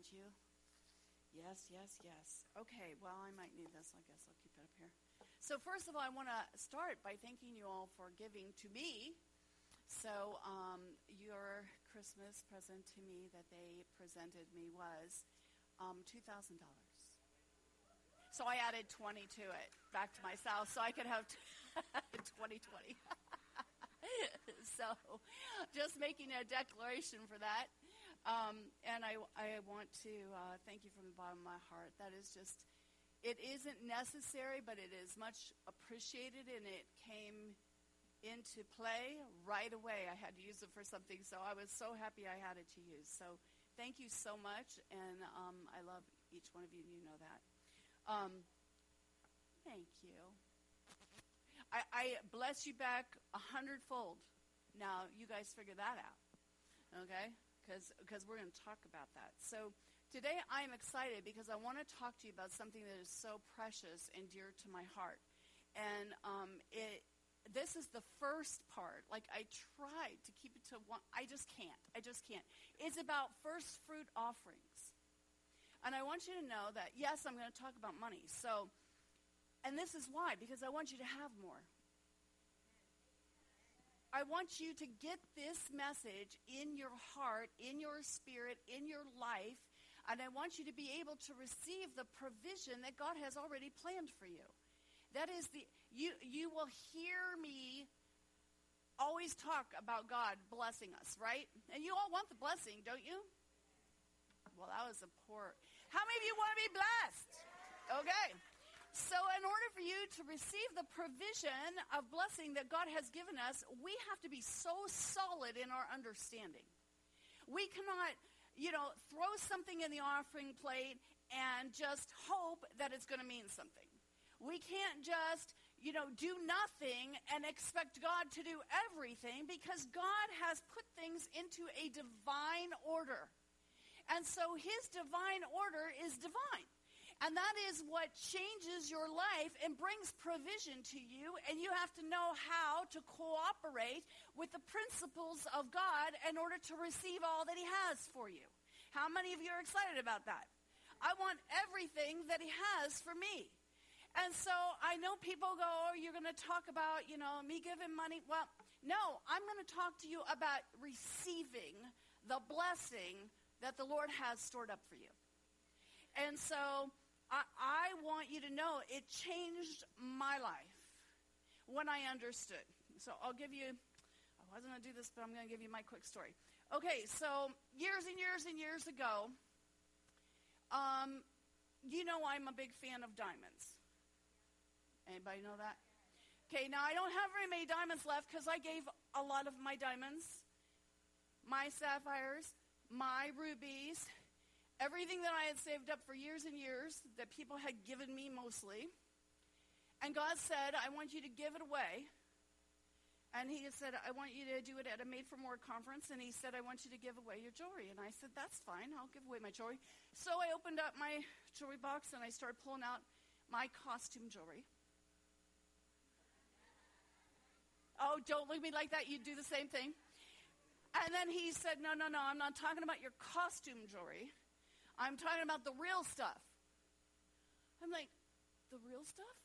aren't you? Yes, yes, yes. Okay, well, I might need this. I guess I'll keep it up here. So first of all, I want to start by thanking you all for giving to me. So your Christmas present to me that they presented me was $2,000. So I added 20 to it, back to myself, so I could have 2020. So just making a declaration for that. And I want to thank you from the bottom of my heart. That is just, it isn't necessary, but it is much appreciated, and it came into play right away. I had to use it for something, so I was so happy I had it to use. So thank you so much, and I love each one of you, and you know that. Thank you. I bless you back 100-fold. Now, you guys figure that out, okay? Because we're going to talk about that. So today I am excited because I want to talk to you about something that is so precious and dear to my heart. And this is the first part. Like, I tried to keep it to one. I just can't. It's about first fruit offerings. And I want you to know that, yes, I'm going to talk about money. So, and this is why, because I want you to have more. I want you to get this message in your heart, in your spirit, in your life, and I want you to be able to receive the provision that God has already planned for you. That is you will hear me always talk about God blessing us, right? And you all want the blessing, don't you? Well, that was a poor. How many of you want to be blessed? Okay. So in order for you to receive the provision of blessing that God has given us, we have to be so solid in our understanding. We cannot, throw something in the offering plate and just hope that it's going to mean something. We can't just, do nothing and expect God to do everything, because God has put things into a divine order. And so his divine order is divine. And that is what changes your life and brings provision to you. And you have to know how to cooperate with the principles of God in order to receive all that he has for you. How many of you are excited about that? I want everything that he has for me. And so I know people go, oh, you're going to talk about, me giving money. Well, no, I'm going to talk to you about receiving the blessing that the Lord has stored up for you. And so I want you to know it changed my life when I understood. So I'll give you, I wasn't going to do this, but I'm going to give you my quick story. Okay, so years and years and years ago, I'm a big fan of diamonds. Anybody know that? Okay, now I don't have very many diamonds left because I gave a lot of my diamonds, my sapphires, my rubies, everything that I had saved up for years and years that people had given me mostly. And God said, I want you to give it away. And he said, I want you to do it at a Made for More conference. And he said, I want you to give away your jewelry. And I said, that's fine. I'll give away my jewelry. So I opened up my jewelry box and I started pulling out my costume jewelry. Oh, don't look at me like that. You do the same thing. And then he said, no, I'm not talking about your costume jewelry. I'm talking about the real stuff. I'm like, the real stuff?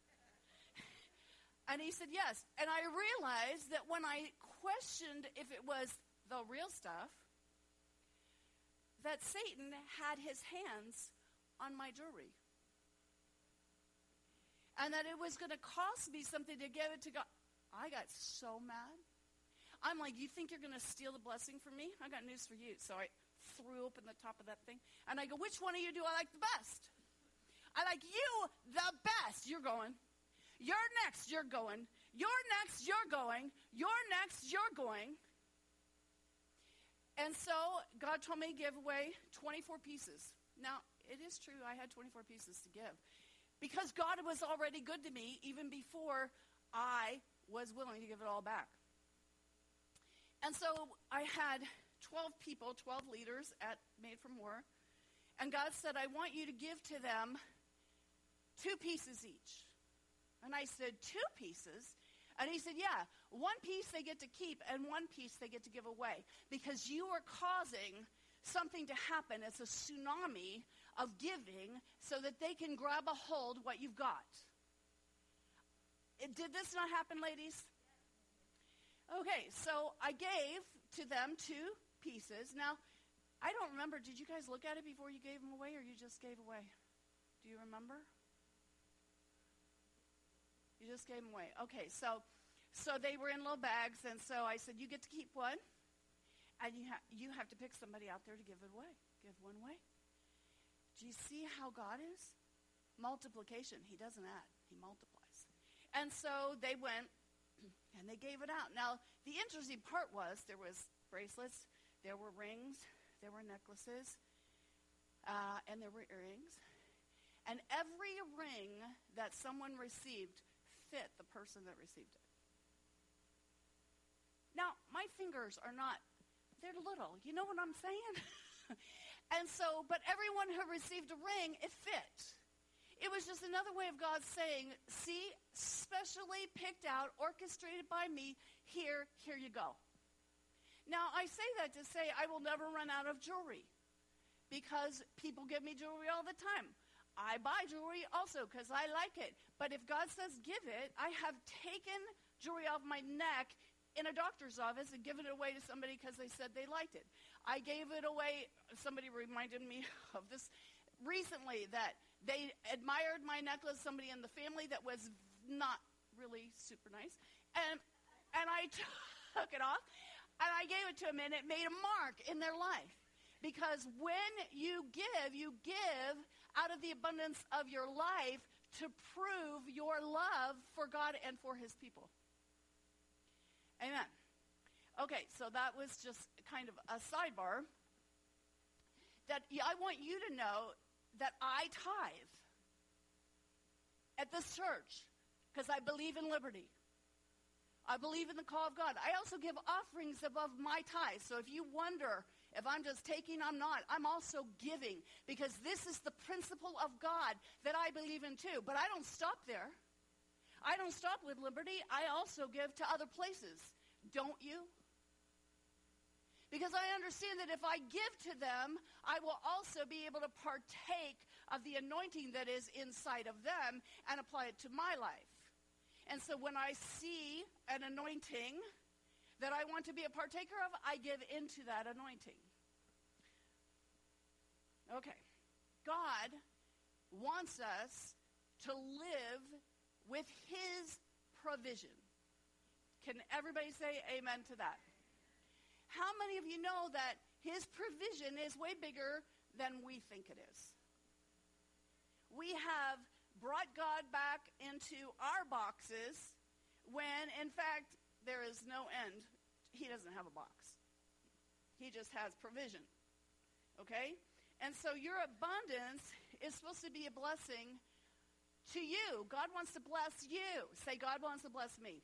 And he said, yes. And I realized that when I questioned if it was the real stuff, that Satan had his hands on my jewelry. And that it was going to cost me something to give it to God. I got so mad. I'm like, you think you're going to steal the blessing from me? I got news for you. So I threw open the top of that thing. And I go, which one of you do I like the best? I like you the best. You're going. You're next. You're going. You're next. You're going. You're next. You're going. And so God told me to give away 24 pieces. Now, it is true. I had 24 pieces to give. Because God was already good to me even before I was willing to give it all back. And so I had 12 people, 12 leaders at Made for More. And God said, I want you to give to them 2 pieces each. And I said, 2 pieces? And he said, yeah, 1 piece they get to keep and 1 piece they get to give away. Because you are causing something to happen. It's a tsunami of giving so that they can grab a hold what you've got. Did this not happen, ladies? Okay, so I gave to them 2 pieces. Now, I don't remember. Did you guys look at it before you gave them away, or you just gave away? Do you remember? You just gave them away. Okay, so they were in little bags, and so I said, you get to keep one, and you have to pick somebody out there to give it away. Give one away. Do you see how God is? Multiplication. He doesn't add. He multiplies. And so they went, and they gave it out. Now, the interesting part was there was bracelets, there were rings, there were necklaces, and there were earrings. And every ring that someone received fit the person that received it. Now, my fingers are not, they're little. You know what I'm saying? And so, but everyone who received a ring, it fit. It was just another way of God saying, see, specially picked out, orchestrated by me, here you go. Now, I say that to say I will never run out of jewelry because people give me jewelry all the time. I buy jewelry also because I like it. But if God says give it, I have taken jewelry off my neck in a doctor's office and given it away to somebody because they said they liked it. I gave it away. Somebody reminded me of this recently, that they admired my necklace, somebody in the family that was not really super nice. And I took it off, and I gave it to them, and it made a mark in their life. Because when you give out of the abundance of your life to prove your love for God and for his people. Amen. Okay, so that was just kind of a sidebar. That I want you to know that I tithe at this church because I believe in liberty. I believe in the call of God. I also give offerings above my tithe. So if you wonder if I'm just taking, I'm not. I'm also giving because this is the principle of God that I believe in too. But I don't stop there. I don't stop with liberty. I also give to other places. Don't you? Because I understand that if I give to them, I will also be able to partake of the anointing that is inside of them and apply it to my life. And so when I see an anointing that I want to be a partaker of, I give into that anointing. Okay. God wants us to live with his provision. Can everybody say amen to that? How many of you know that his provision is way bigger than we think it is? We have brought God back into our boxes when, in fact, there is no end. He doesn't have a box. He just has provision. Okay? And so your abundance is supposed to be a blessing to you. God wants to bless you. Say, God wants to bless me.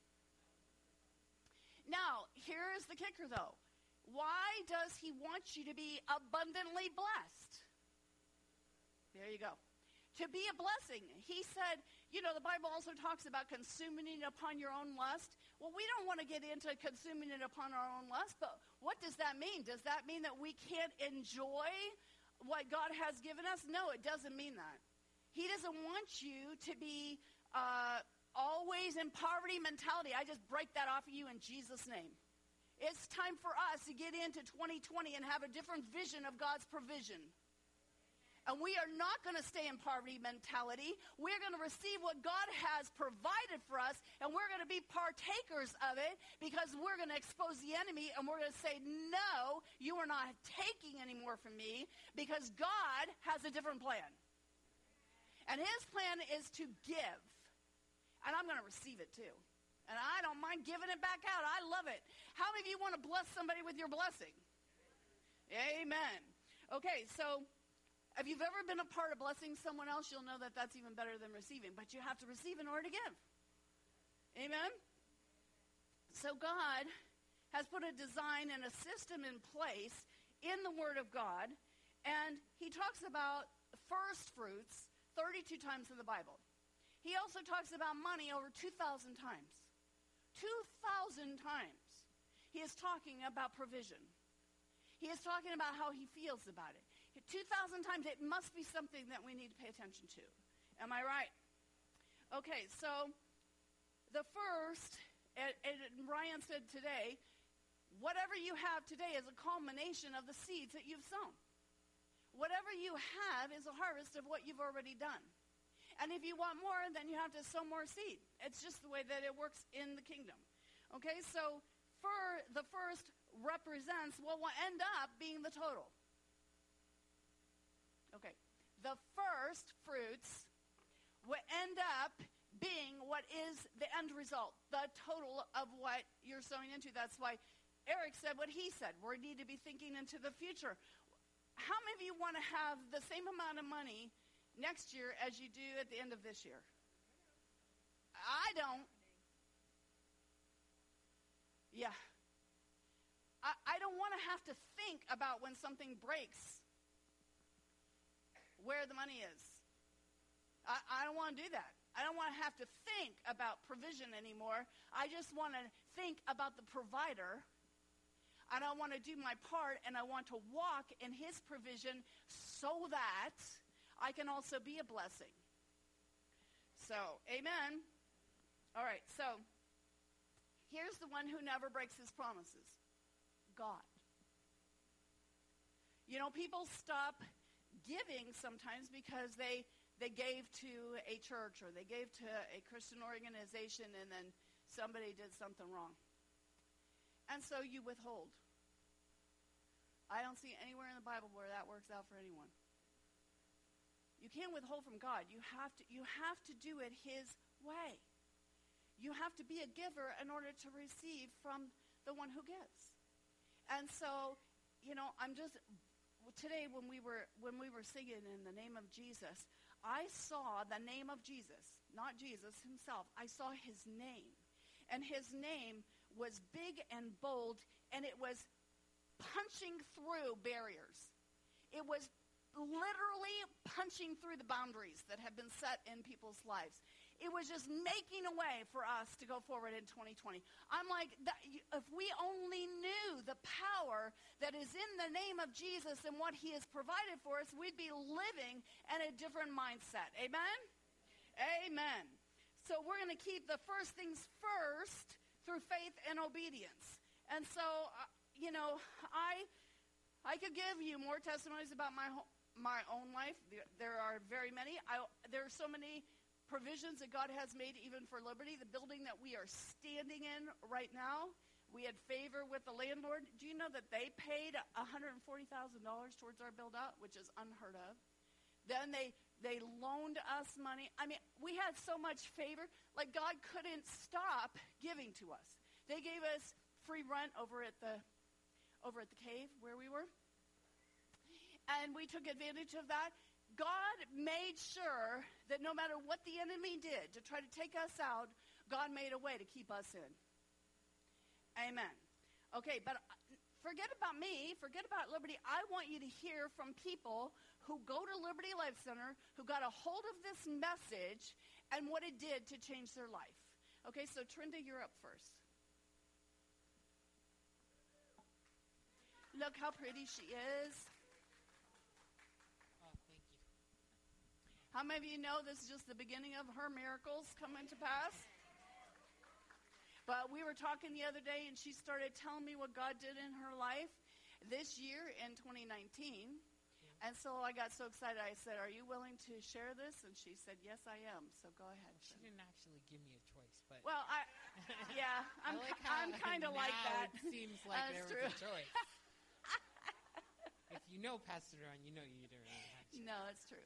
Now, here is the kicker, though. Why does he want you to be abundantly blessed? There you go. To be a blessing. He said, you know, the Bible also talks about consuming it upon your own lust. Well, we don't want to get into consuming it upon our own lust, but what does that mean? Does that mean that we can't enjoy what God has given us? No, it doesn't mean that. He doesn't want you to be always in poverty mentality. I just break that off of you in Jesus' name. It's time for us to get into 2020 and have a different vision of God's provision. And we are not going to stay in poverty mentality. We're going to receive what God has provided for us, and we're going to be partakers of it because we're going to expose the enemy, and we're going to say, no, you are not taking any more from me because God has a different plan. And his plan is to give. And I'm going to receive it too. And I don't mind giving it back out. I love it. How many of you want to bless somebody with your blessing? Amen. Okay, so if you've ever been a part of blessing someone else, you'll know that that's even better than receiving. But you have to receive in order to give. Amen? So God has put a design and a system in place in the Word of God. And he talks about first fruits 32 times in the Bible. He also talks about money over 2,000 times. 2,000 times he is talking about provision. He is talking about how he feels about it. 2,000 times, it must be something that we need to pay attention to. Am I right? Okay, so the first, and Ryan said today, whatever you have today is a culmination of the seeds that you've sown. Whatever you have is a harvest of what you've already done. And if you want more, then you have to sow more seed. It's just the way that it works in the kingdom. Okay, so the first represents what will end up being the total. Okay, the first fruits will end up being what is the end result, the total of what you're sowing into. That's why Eric said what he said. We need to be thinking into the future. How many of you want to have the same amount of money next year as you do at the end of this year? I don't. Yeah. I don't want to have to think about when something breaks where the money is. I don't want to do that. I don't want to have to think about provision anymore. I just want to think about the provider. And I want to do my part, and I want to walk in his provision so that I can also be a blessing. So, amen. All right, so here's the one who never breaks his promises. God. You know, people stop giving sometimes because they gave to a church or they gave to a Christian organization and then somebody did something wrong. And so you withhold. I don't see anywhere in the Bible where that works out for anyone. You can't withhold from God. You have to do it his way. You have to be a giver in order to receive from the one who gives. And so, you know, today when we were singing in the name of Jesus, I saw the name of Jesus, not Jesus himself. I saw his name. And his name was big and bold, and it was punching through barriers. It was literally punching through the boundaries that have been set in people's lives. It was just making a way for us to go forward in 2020. I'm like, if we only knew the power that is in the name of Jesus and what he has provided for us, we'd be living in a different mindset. Amen? Amen. So we're going to keep the first things first through faith and obedience. And so, you know, I could give you more testimonies about my own life. There are very many. There are so many provisions that God has made even for Liberty. The building that we are standing in right now, we had favor with the landlord. Do you know that they paid $140,000 towards our build-out, which is unheard of? Then they loaned us money. I mean, we had so much favor. Like, God couldn't stop giving to us. They gave us free rent over at the cave where we were. And we took advantage of that. God made sure that no matter what the enemy did to try to take us out, God made a way to keep us in. Amen. Okay, but forget about me. Forget about Liberty. I want you to hear from people who go to Liberty Life Center, who got a hold of this message and what it did to change their life. Okay, so Trinda, you're up first. Look how pretty she is. How many of you know this is just the beginning of her miracles coming to pass? But we were talking the other day, and she started telling me what God did in her life this year in 2019. And so I got so excited. I said, "Are you willing to share this?" And she said, "Yes, I am." So go ahead. She didn't actually give me a choice, but well, I'm kind of like that. It seems like there true. was a choice. If you know Pastor Ron, you know you didn't really have to. No, it's true.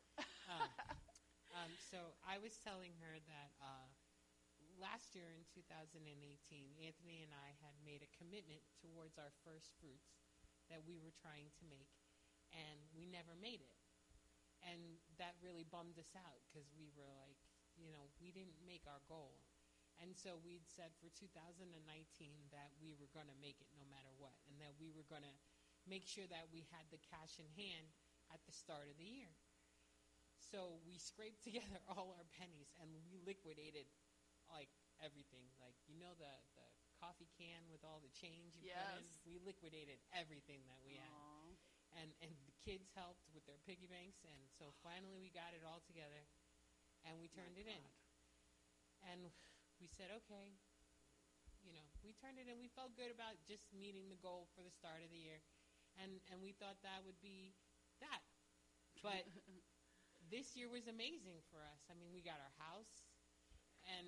So I was telling her that last year in 2018, Anthony and I had made a commitment towards our first fruits that we were trying to make, and we never made it. And that really bummed us out because we were like, you know, we didn't make our goal. And so we'd said for 2019 that we were going to make it no matter what, and that we were going to make sure that we had the cash in hand at the start of the year. So we scraped together all our pennies, and we liquidated, like, everything. Like, you know, the coffee can with all the change you put in. Yes. We liquidated everything that we had. Aw. And the kids helped with their piggy banks, and so finally we got it all together, and we turned it in. And we said, okay, we turned it in. We felt good about just meeting the goal for the start of the year, and we thought that would be that. But this year was amazing for us. I mean, we got our house, and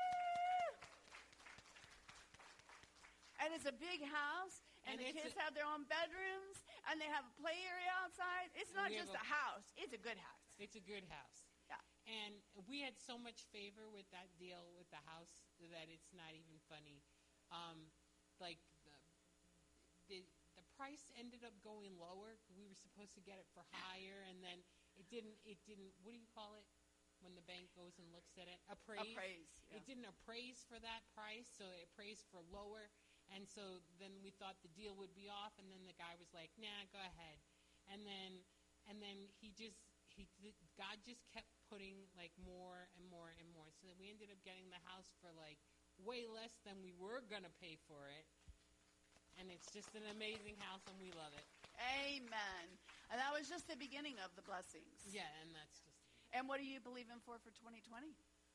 and it's a big house, and the kids have their own bedrooms, and they have a play area outside. It's not just a house. It's a good house. It's a good house. Yeah. And we had so much favor with that deal with the house that it's not even funny. Like the price ended up going lower. We were supposed to get it for higher, and then it didn't. What do you call it when the bank goes and looks at it? Appraise. Yeah. It didn't appraise for that price, so it appraised for lower. And so then we thought the deal would be off, and then the guy was like, "Nah, go ahead." And then God just kept putting like more and more and more. So that we ended up getting the house for like way less than we were gonna pay for it. And it's just an amazing house, and we love it. Amen. And that was just the beginning of the blessings. Yeah, and that's just. And what are you believing for 2020?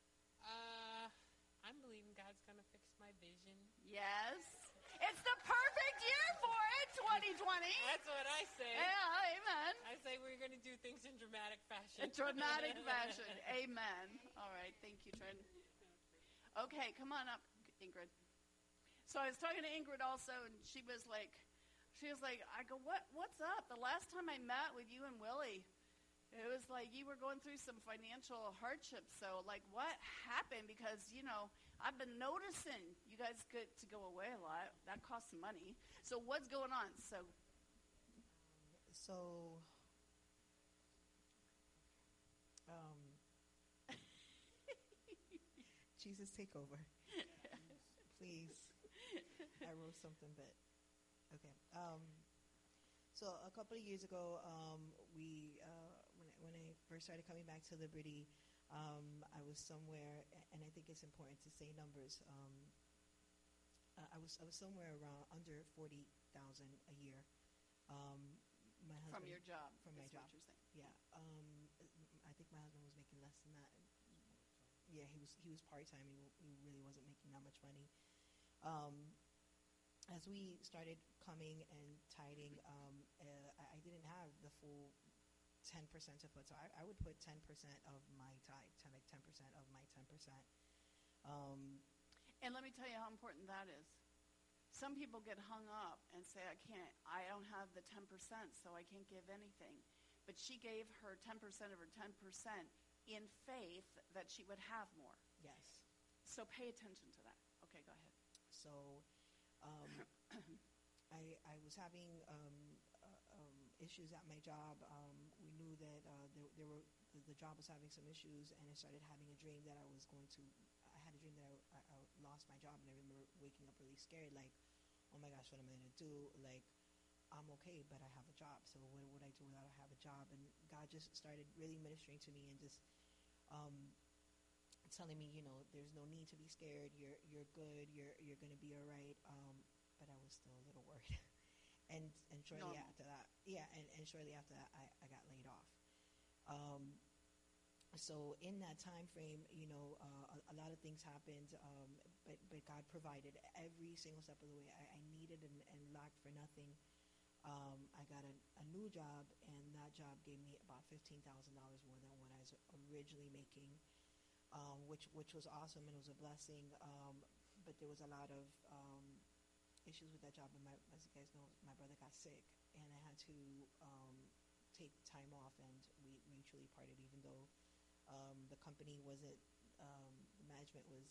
I'm believing God's gonna fix my vision. Yes. It's the perfect year for it, 2020. That's what I say. Yeah, amen. I say we're going to do things in dramatic fashion. Dramatic fashion. Amen. All right. Thank you, Trent. Okay, come on up, Ingrid. So I was talking to Ingrid also, and she was like, I go, what's up? The last time I met with you and Willie, it was like you were going through some financial hardship. So, like, what happened? Because, I've been noticing you guys get to go away a lot. That costs some money. So what's going on? So Jesus, take over. Please. I wrote something, but okay. So a couple of years ago, when I first started coming back to Liberty, I was somewhere, and I think it's important to say numbers. I was somewhere around under 40,000 a year. My husband, from your job, from my job, what you're saying. yeah. I think my husband was making less than that. Yeah, he was part-time. He really wasn't making that much money. As we started coming and tithing, I didn't have the full 10% to put. So I would put 10% of my tithe, 10% of my 10%. And let me tell you how important that is. Some people get hung up and say, I don't have the 10%, so I can't give anything. But she gave her 10% of her 10% in faith that she would have more. Yes. So pay attention to that. Okay, go ahead. So I was having issues at my job. We knew that the job was having some issues, and I started having a dream that I had a dream that I lost my job, and I remember waking up really scared, like, oh my gosh, what am I going to do? Like, I'm okay, but I have a job, so what would I do without I have a job? And God just started really ministering to me and just telling me, there's no need to be scared. You're good. You're going to be all right. But I was still a little worried. and shortly after that, and shortly after that, I got laid off. So in that time frame, a lot of things happened, but God provided every single step of the way. I needed and lacked for nothing. I got a new job, and that job gave me about $15,000 more than what I was originally making, which was awesome, and it was a blessing. But there was a lot of issues with that job, and as you guys know, my brother got sick, and I had to take time off, and we mutually parted, even though the company wasn't, the management was.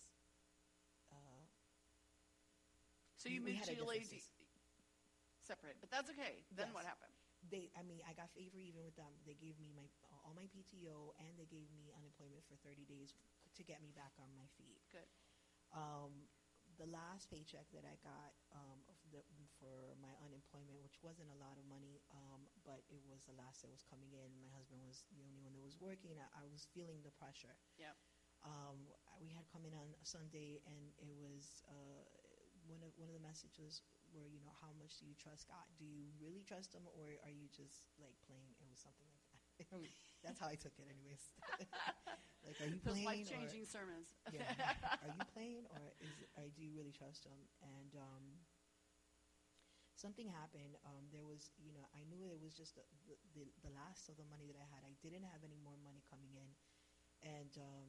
So you mutually separate, but that's okay. Then Yes. what happened? I got favor even with them. They gave me all my PTO, and they gave me unemployment for 30 days to get me back on my feet. Good. The last paycheck that I got for my unemployment, which wasn't a lot of money, but it was the last that was coming in. My husband was the only one that was working. I was feeling the pressure. Yeah. We had come in on a Sunday, and it was one of the messages were, how much do you trust God? Do you really trust Him, or are you just like playing? It was something like that. That's how I took it, anyways. Like, are you Feels playing? like changing sermons. Yeah. Are you playing, or do you really trust Him? And something happened. There was, I knew it was just the last of the money that I had. I didn't have any more money coming in, and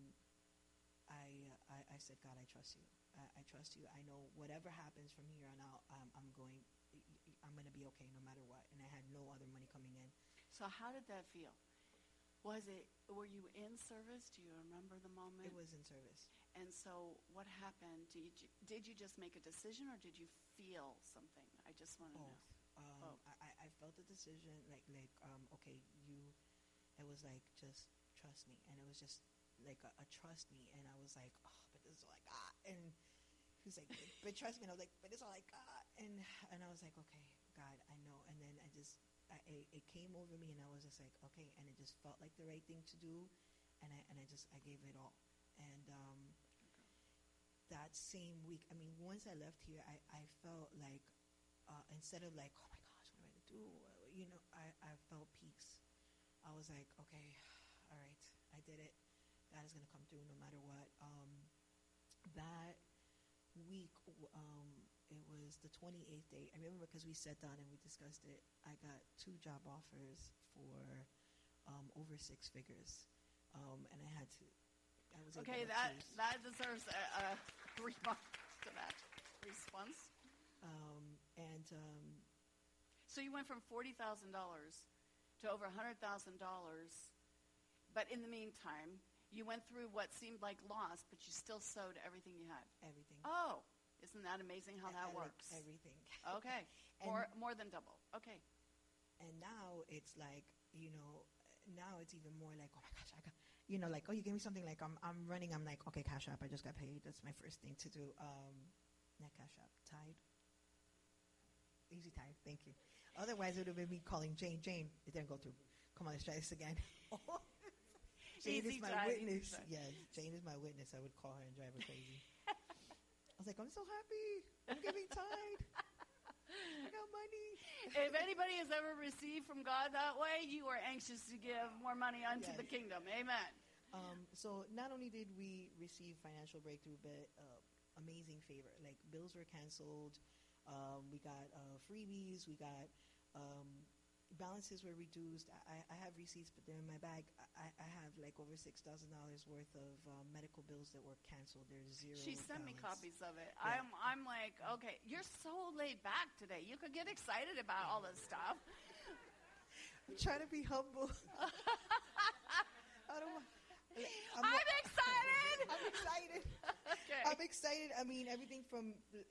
I said, God, I trust you. I trust you. I know whatever happens from here on out, I'm going to be okay no matter what. And I had no other money coming in. So how did that feel? Were you in service? Do you remember the moment? It was in service. And so what happened? Did you just make a decision, or did you feel something? I just want to know. Both. I felt the decision, okay, it was like, just trust me. And it was just like a trust me. And I was like, oh, but this is all I got. And he was like, but trust me. And I was like, but it's all I got. And I was like, okay, God, I know. And then it came over me, and I was just like, okay. And it just felt like the right thing to do. And I gave it all. And that same week, once I left here, I felt like, instead of like, oh my gosh, what am I going to do? I felt peace. I was like, okay, all right, I did it. God is going to come through no matter what. That week, it was the 28th day. I remember because we sat down and we discussed it. I got 2 job offers for over 6 figures. And I had to, I was able to choose. That deserves a response to that response. So you went from $40,000 to over $100,000, but in the meantime, you went through what seemed like loss, but you still sowed everything you had. Everything. Oh, isn't that amazing how that works? Like everything. Okay, more than double. Okay. And now it's like, now it's even more like, oh my gosh, I got, like, oh, you gave me something, like I'm running, I'm like, okay, Cash App, I just got paid. That's my first thing to do. Not Cash App, Tide. Easy Tide, thank you. Otherwise, it would have been me calling Jane. Jane, it didn't go through. Come on, let's try this again. Jane is my witness. Yes, Jane is my witness. I would call her and drive her crazy. I was like, I'm so happy. I'm giving Tide. I got money. If anybody has ever received from God that way, you are anxious to give more money unto the kingdom. Amen. So not only did we receive financial breakthrough, but amazing favor. Like, bills were canceled. We got freebies. We got balances were reduced. I have receipts, but they're in my bag. I have like over $6,000 worth of medical bills that were canceled. There's zero. She sent me balance. copies of it. Yeah. I'm like, okay, you're so laid back today. You could get excited about all this stuff. I'm trying to be humble. I don't want. I'm excited. I'm excited. Okay. I'm excited. Everything from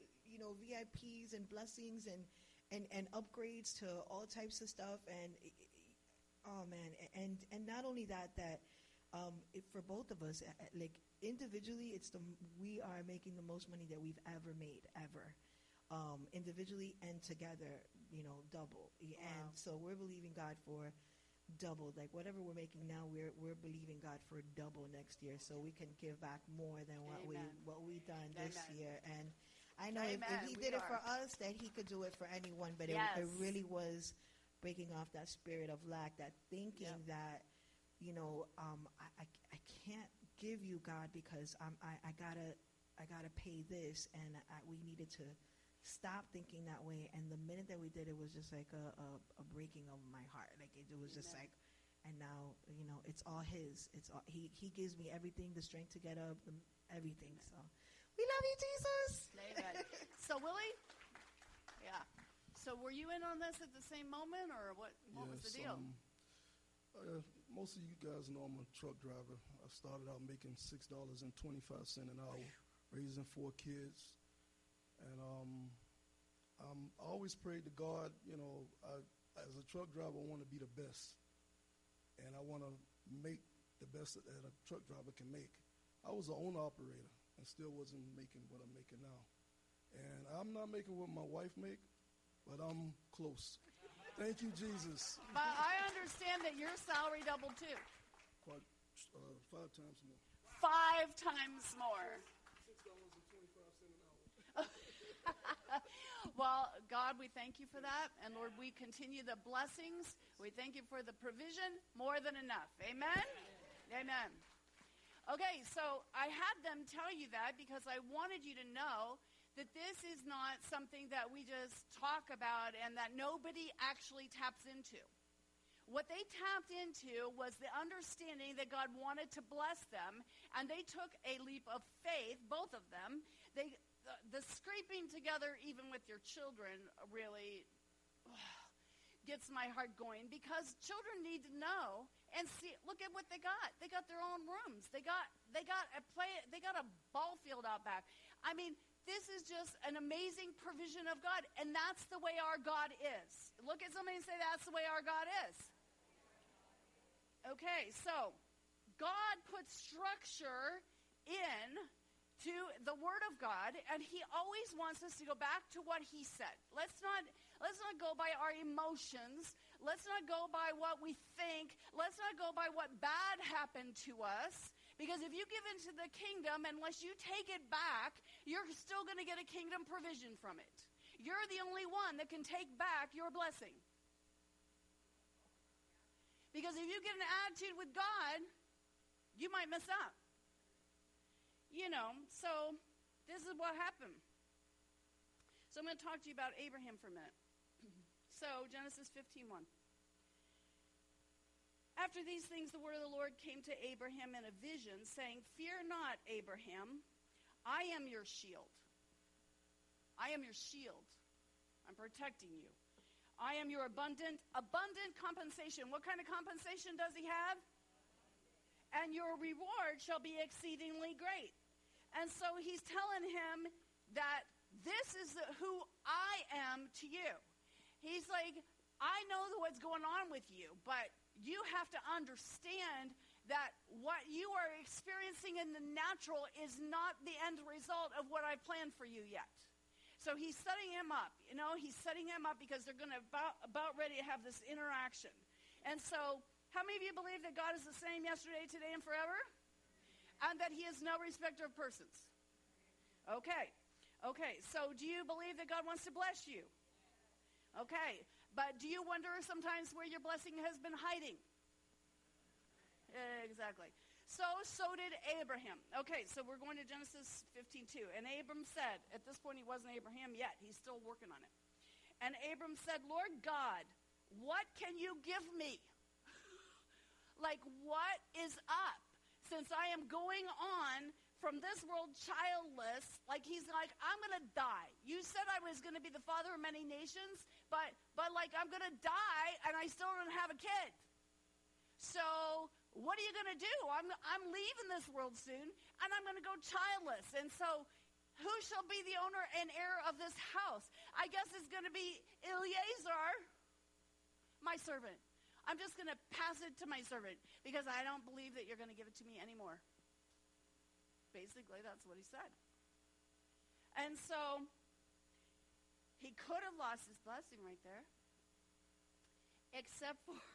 VIPs and blessings and upgrades to all types of stuff, and oh man, and not only that for both of us, like individually, we are making the most money that we've ever made ever, individually and together, double. Wow. And so we're believing God for double. Like whatever we're making now, we're believing God for double next year, so we can give back more than what we've done this year. And I know if He did it for us, that He could do it for anyone. But it really was breaking off that spirit of lack, that thinking that, I can't give you, God, because I gotta pay this, and we needed to stop thinking that way. And the minute that we did, it was just like a breaking of my heart. Like it was just like, and now it's all His. It's all He gives me everything, the strength to get up, everything. So. We love you, Jesus. Amen. So, Willie? Yeah. So, were you in on this at the same moment, or what was the deal? Most of you guys know I'm a truck driver. I started out making $6.25 an hour, raising 4 kids. And I always prayed to God, as a truck driver, I want to be the best. And I want to make the best that a truck driver can make. I was an owner-operator and still wasn't making what I'm making now. And I'm not making what my wife make, but I'm close. Thank you, Jesus. But I understand that your salary doubled too. 5 times more. 5 times more. $6.25 an hour. Well, God, we thank you for that. And Lord, we continue the blessings. We thank you for the provision, more than enough. Amen? Amen. Okay, so I had them tell you that because I wanted you to know that this is not something that we just talk about and that nobody actually taps into. What they tapped into was the understanding that God wanted to bless them, and they took a leap of faith, both of them. The scraping together, even with your children, really gets my heart going, because children need to know and see. Look at what they got. They got their own rooms. They got a ball field out back. I mean, this is just an amazing provision of God, and that's the way our God is. Look at somebody and say, that's the way our God is. Okay, so God put structure in to the Word of God, and He always wants us to go back to what He said. Let's not go by our emotions. Let's not go by what we think. Let's not go by what bad happened to us. Because if you give into the kingdom, unless you take it back, you're still going to get a kingdom provision from it. You're the only one that can take back your blessing. Because if you get an attitude with God, you might mess up. So this is what happened. So I'm going to talk to you about Abraham for a minute. So Genesis 15:1. After these things, the word of the Lord came to Abraham in a vision, saying, "Fear not, Abraham, I am your shield. I am your shield. I'm protecting you. I am your abundant compensation." What kind of compensation does he have? "And your reward shall be exceedingly great." And so he's telling him that this is who I am to you. He's like, I know what's going on with you, but you have to understand that what you are experiencing in the natural is not the end result of what I planned for you yet. So he's setting him up. He's setting him up because they're going to about ready to have this interaction. And so how many of you believe that God is the same yesterday, today, and forever? And that He is no respecter of persons? Okay. So do you believe that God wants to bless you? Okay. But do you wonder sometimes where your blessing has been hiding? Exactly. So did Abraham. Okay, so we're going to Genesis 15:2. And Abram said, at this point he wasn't Abraham yet. He's still working on it. And Abram said, "Lord God, what can you give me?" Like, what is up? Since I am going on from this world childless, he's like, I'm going to die. You said I was going to be the father of many nations, but I'm going to die and I still don't have a kid. So what are you going to do? I'm leaving this world soon and I'm going to go childless. And so who shall be the owner and heir of this house? I guess it's going to be Eliezer, my servant. I'm just going to pass it to my servant because I don't believe that you're going to give it to me anymore. Basically, that's what he said. And so he could have lost his blessing right there. Except for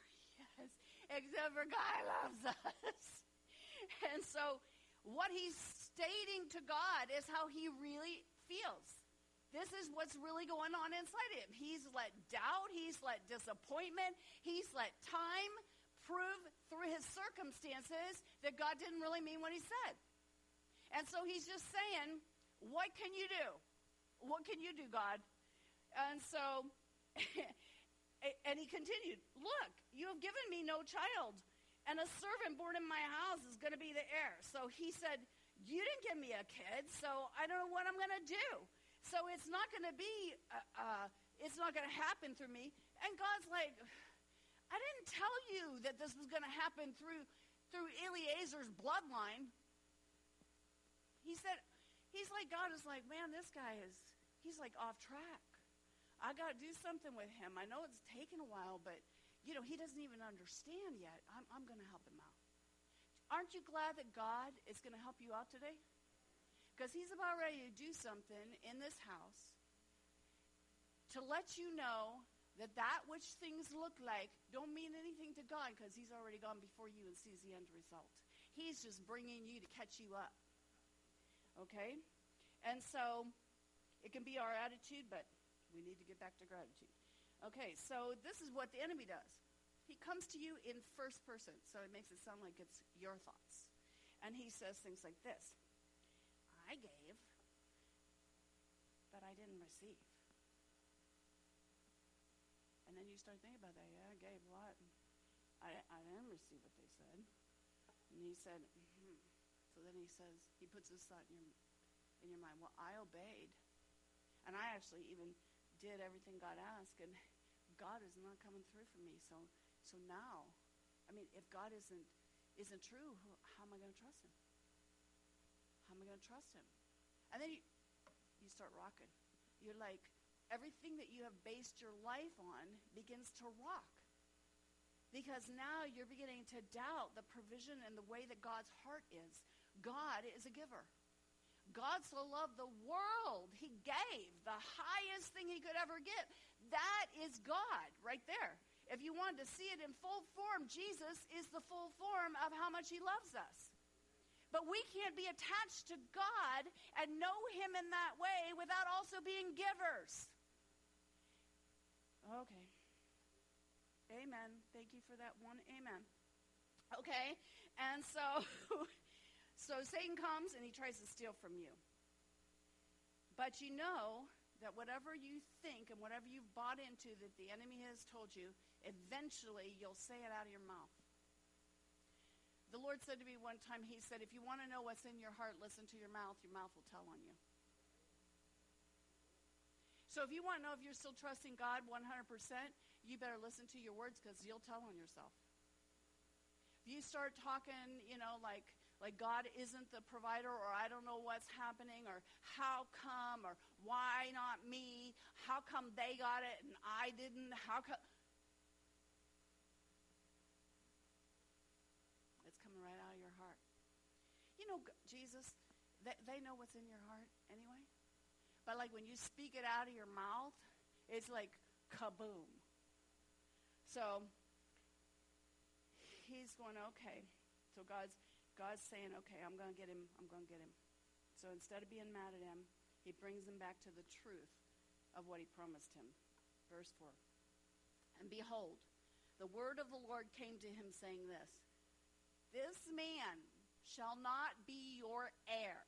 God loves us. And so what he's stating to God is how he really feels. This is what's really going on inside him. He's let doubt, he's let disappointment, he's let time prove through his circumstances that God didn't really mean what he said. And so he's just saying, what can you do? What can you do, God? And so, and he continued, "Look, you have given me no child, and a servant born in my house is going to be the heir." So he said, "You didn't give me a kid, so I don't know what I'm going to do. So it's not going to be, it's not going to happen through me." And God's like, "I didn't tell you that this was going to happen through Eliezer's bloodline." God is like, "Man, this guy he's like off track. I got to do something with him. I know it's taken a while, but, he doesn't even understand yet. I'm going to help him out." Aren't you glad that God is going to help you out today? Because he's about ready to do something in this house to let you know that which things look like don't mean anything to God, because he's already gone before you and sees the end result. He's just bringing you to catch you up. Okay? And so It can be our attitude, but we need to get back to gratitude. Okay, so this is what the enemy does. He comes to you in first person, so it makes it sound like it's your thoughts. And he says things like this: I gave, but I didn't receive. And then you start thinking about that. Yeah, I gave what? I didn't receive what they said. And he said, So then he says, he puts this thought in your mind. Well, I obeyed. And I actually even did everything God asked, and God is not coming through for me. So now, I mean, if God isn't true, how am I going to trust him? How am I going to trust him? And then you start rocking. You're like, everything that you have based your life on begins to rock. Because now you're beginning to doubt the provision and the way that God's heart is. God is a giver. God so loved the world, he gave the highest thing he could ever give. That is God right there. If you wanted to see it in full form, Jesus is the full form of how much he loves us. But we can't be attached to God and know him in that way without also being givers. Okay. Amen. Thank you for that one. Amen. Okay. And so Satan comes and he tries to steal from you. But you know that whatever you think and whatever you've bought into that the enemy has told you, eventually you'll say it out of your mouth. The Lord said to me one time, he said, if you want to know what's in your heart, listen to your mouth will tell on you. So if you want to know if you're still trusting God 100%, you better listen to your words, because you'll tell on yourself. If you start talking, like God isn't the provider, or I don't know what's happening, or how come, or why not me? How come they got it and I didn't? How come? It's coming right out of your heart. Jesus, they know what's in your heart anyway. But like when you speak it out of your mouth, it's like kaboom. So he's going, okay. So God's saying, okay, I'm going to get him. So instead of being mad at him, he brings him back to the truth of what he promised him. Verse 4. And behold, the word of the Lord came to him saying this man shall not be your heir.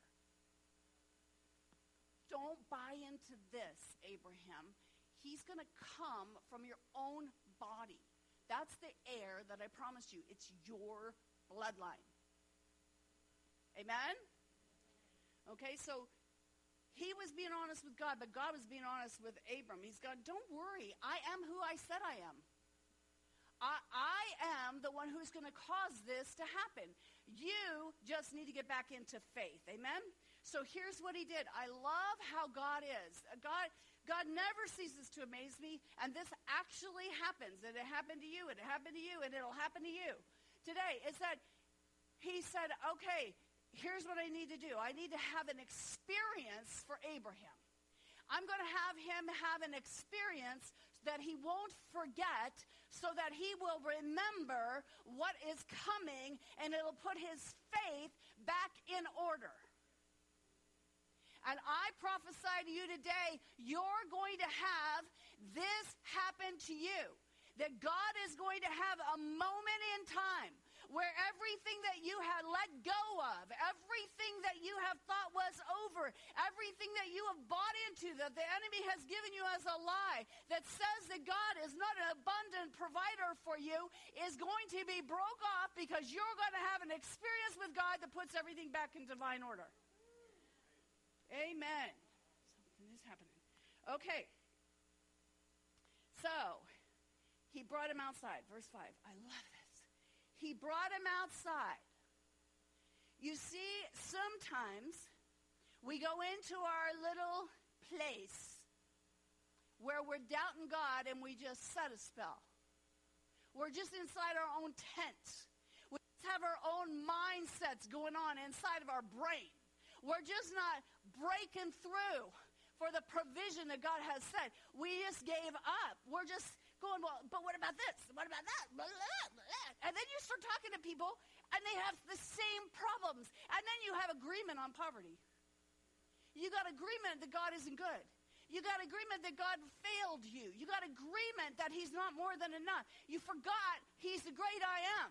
Don't buy into this, Abraham. He's going to come from your own body. That's the heir that I promised you. It's your bloodline. Amen? Okay, so he was being honest with God, but God was being honest with Abram. He's going, don't worry. I am who I said I am. I am the one who's going to cause this to happen. You just need to get back into faith. Amen? So here's what he did. I love how God is. God never ceases to amaze me, and this actually happens. And it happened to you, and it happened to you, and it'll happen to you. Today is that he said, okay, here's what I need to do. I need to have an experience for Abraham. I'm going to have him have an experience that he won't forget, so that he will remember what is coming, and it'll put his faith back in order. And I prophesy to you today, you're going to have this happen to you. That God is going to have a moment in time where everything that you had let go of, everything that you have thought was over, everything that you have bought into, that the enemy has given you as a lie, that says that God is not an abundant provider for you, is going to be broke off, because you're going to have an experience with God that puts everything back in divine order. Amen. Something is happening. Okay. So, he brought him outside. Verse 5. I love this. He brought him outside. You see, sometimes we go into our little place where we're doubting God and we just set a spell. We're just inside our own tent. We just have our own mindsets going on inside of our brain. We're just not breaking through for the provision that God has said. We just gave up. We're just going, well, but what about this? What about that? Blah, blah, blah. And then you start talking to people, and they have the same problems. And then you have agreement on poverty. You got agreement that God isn't good. You got agreement that God failed you. You got agreement that he's not more than enough. You forgot he's the great I am.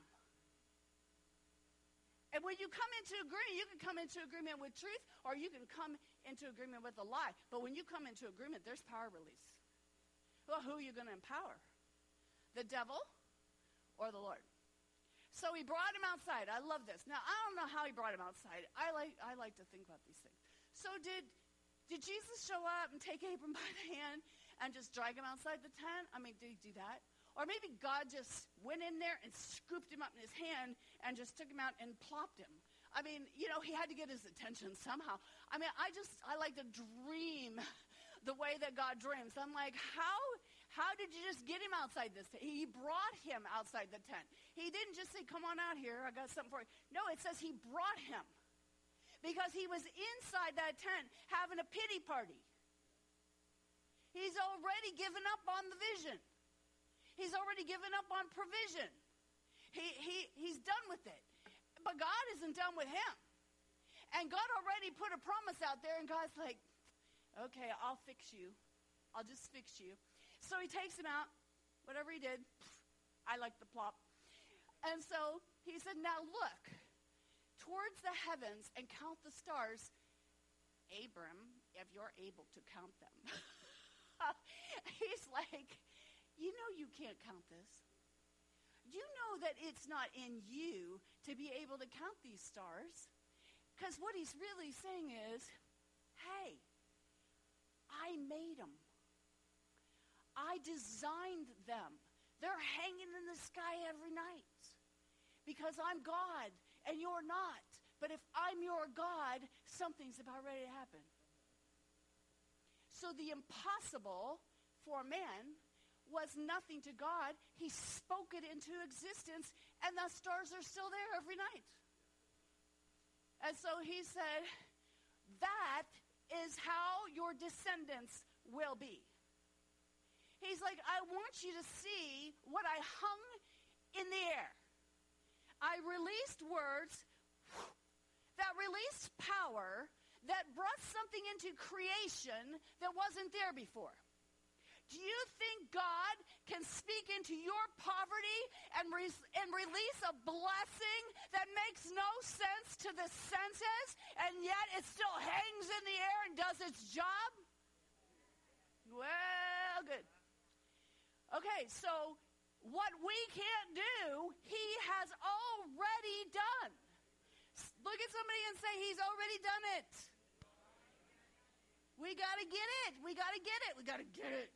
And when you come into agreement, you can come into agreement with truth, or you can come into agreement with a lie. But when you come into agreement, there's power release. Well, who are you going to empower? The devil or the Lord? So he brought him outside. I love this. Now, I don't know how he brought him outside. I like to think about these things. So did Jesus show up and take Abram by the hand and just drag him outside the tent? I mean, did he do that? Or maybe God just went in there and scooped him up in his hand and just took him out and plopped him. I mean, he had to get his attention somehow. I mean, I like to dream the way that God dreams. I'm like, how did you just get him outside this tent? He brought him outside the tent. He didn't just say, come on out here, I got something for you. No, it says he brought him because he was inside that tent having a pity party. He's already given up on the vision. He's already given up on provision. He's done with it. But God isn't done with him. And God already put a promise out there, and God's like, okay, I'll fix you. I'll just fix you. So he takes him out. Whatever he did, I like the plop. And so he said, now look towards the heavens and count the stars. Abram, if you're able to count them. He's like, you know you can't count this. You know that it's not in you to be able to count these stars. Because what he's really saying is, hey, I made them. I designed them. They're hanging in the sky every night. Because I'm God and you're not. But if I'm your God, something's about ready to happen. So the impossible for man was nothing to God. He spoke it into existence, and the stars are still there every night. And so he said, that is how your descendants will be. He's like, I want you to see what I hung in the air. I released words that released power that brought something into creation that wasn't there before. Do you think God can speak into your poverty and release a blessing that makes no sense to the senses, and yet it still hangs in the air and does its job? Well, good. Okay, so what we can't do, he has already done. Look at somebody and say, he's already done it. We got to get it. We got to get it. We got to get it.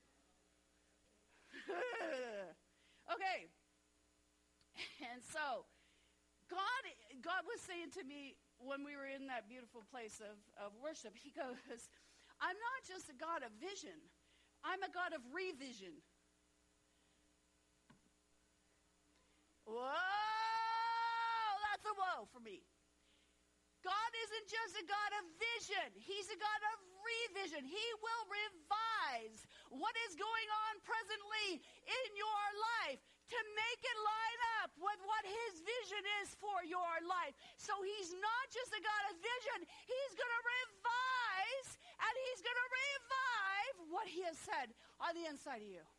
Okay. And so God was saying to me when we were in that beautiful place of worship, he goes, I'm not just a God of vision. I'm a God of revision. Whoa, that's a whoa for me. God isn't just a God of vision. He's a God of revision. He will revise what is going on presently in your life to make it line up with what his vision is for your life. So he's not just a God of vision. He's going to revise, and he's going to revive what he has said on the inside of you.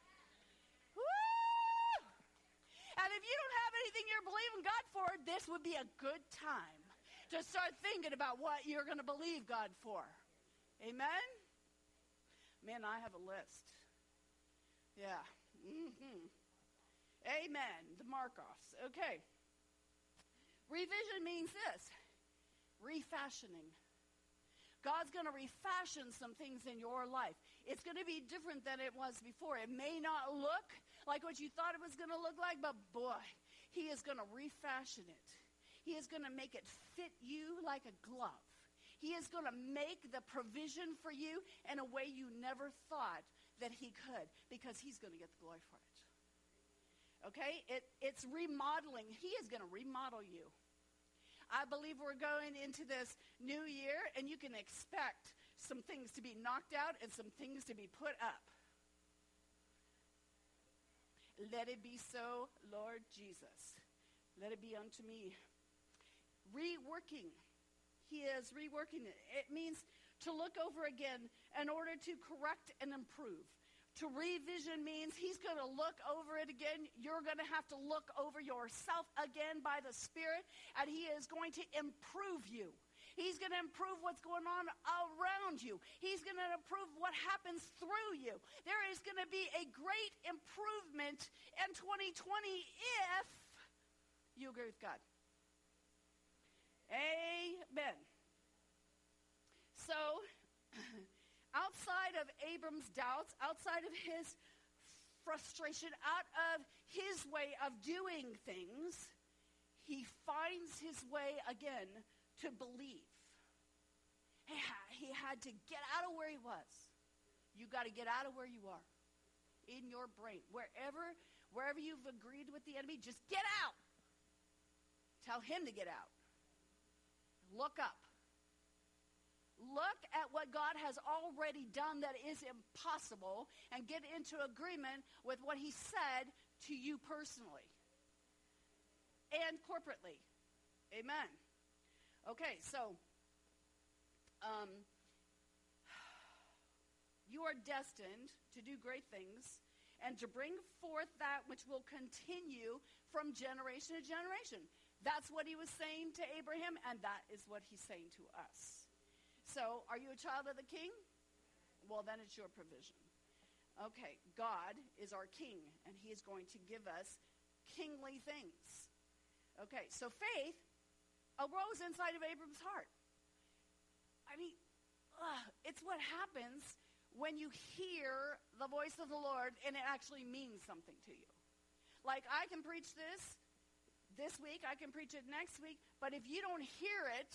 Woo! And if you don't have anything you're believing God for, this would be a good time to start thinking about what you're going to believe God for. Amen? Man, I have a list. Yeah. Mm-hmm. Amen. The Markoffs. Okay. Revision means this. Refashioning. God's going to refashion some things in your life. It's going to be different than it was before. It may not look like what you thought it was going to look like, but boy, he is going to refashion it. He is going to make it fit you like a glove. He is going to make the provision for you in a way you never thought that he could, because he's going to get the glory for it. Okay? It's remodeling. He is going to remodel you. I believe we're going into this new year, and you can expect some things to be knocked out and some things to be put up. Let it be so, Lord Jesus. Let it be unto me. Reworking. He is reworking it. It means to look over again in order to correct and improve. To revision means he's going to look over it again. You're going to have to look over yourself again by the Spirit, and he is going to improve you. He's going to improve what's going on around you. He's going to improve what happens through you. There is going to be a great improvement in 2020 if you agree with God. Amen. So, outside of Abram's doubts, outside of his frustration, out of his way of doing things, he finds his way again to believe. He had to get out of where he was. You got to get out of where you are. In your brain. Wherever you've agreed with the enemy, just get out. Tell him to get out. Look up. Look at what God has already done that is impossible and get into agreement with what he said to you personally and corporately. Amen. Okay, so you are destined to do great things and to bring forth that which will continue from generation to generation. That's what he was saying to Abraham, and that is what he's saying to us. So, are you a child of the King? Well, then it's your provision. Okay, God is our King, and he is going to give us kingly things. Okay, so faith arose inside of Abram's heart. I mean, it's what happens when you hear the voice of the Lord and it actually means something to you. Like, I can preach this week, I can preach it next week, but if you don't hear it,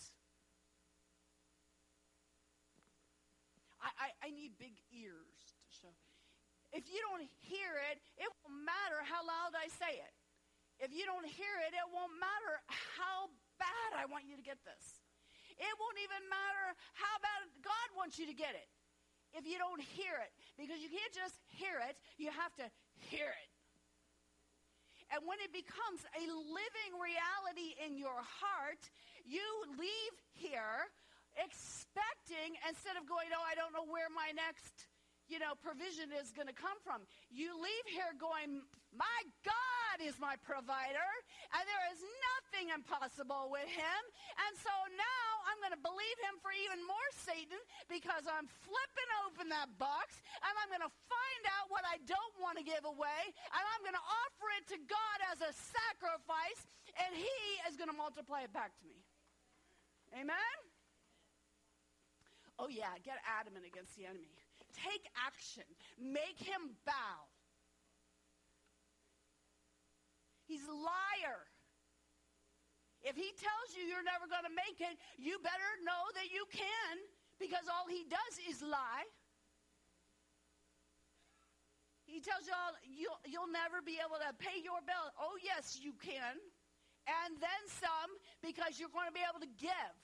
I need big ears to show. If you don't hear it, it won't matter how loud I say it. If you don't hear it, it won't matter how bad I want you to get this. It won't even matter how bad God wants you to get it if you don't hear it. Because you can't just hear it, you have to hear it. And when it becomes a living reality in your heart, you leave here expecting, instead of going, oh, I don't know where my next, provision is going to come from. You leave here going, my God is my provider, and there is nothing impossible with him. And so now I'm going to believe him for even more Satan, because I'm flipping open that box, and I'm going to find out what I don't want to give away, and I'm going to offer it to God as a sacrifice, and he is going to multiply it back to me. Amen? Oh yeah, get adamant against the enemy. Take action. Make him bow. He's a liar. If he tells you you're never going to make it, you better know that you can, because all he does is lie. He tells you you'll never be able to pay your bill. Oh, yes, you can. And then some, because you're going to be able to give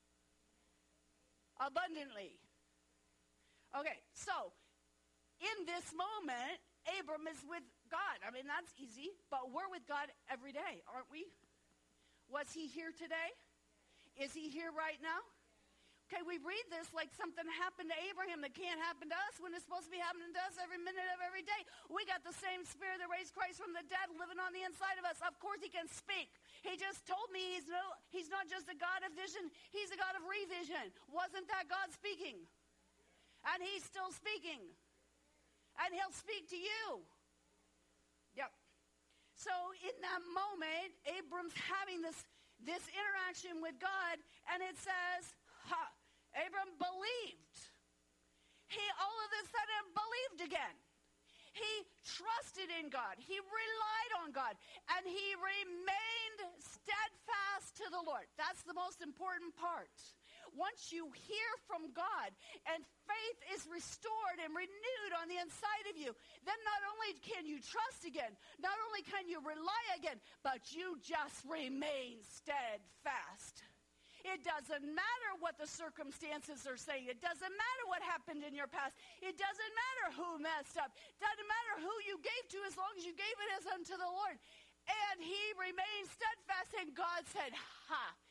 abundantly. Okay, so in this moment, Abram is with God. I mean, that's easy, but we're with God every day, aren't we? Was he here today? Is he here right now? Okay, we read this like something happened to Abraham that can't happen to us when it's supposed to be happening to us every minute of every day. We got the same Spirit that raised Christ from the dead living on the inside of us. Of course he can speak. He just told me he's not just a God of vision, he's a God of revision. Wasn't that God speaking? And he's still speaking. And he'll speak to you. Yep. So in that moment, Abram's having this interaction with God, and it says, Abram believed. He all of a sudden believed again. He trusted in God. He relied on God. And he remained steadfast to the Lord. That's the most important part. Once you hear from God and faith is restored and renewed on the inside of you, then not only can you trust again, not only can you rely again, but you just remain steadfast. It doesn't matter what the circumstances are saying. It doesn't matter what happened in your past. It doesn't matter who messed up. It doesn't matter who you gave to, as long as you gave it as unto the Lord. And he remained steadfast, and God said,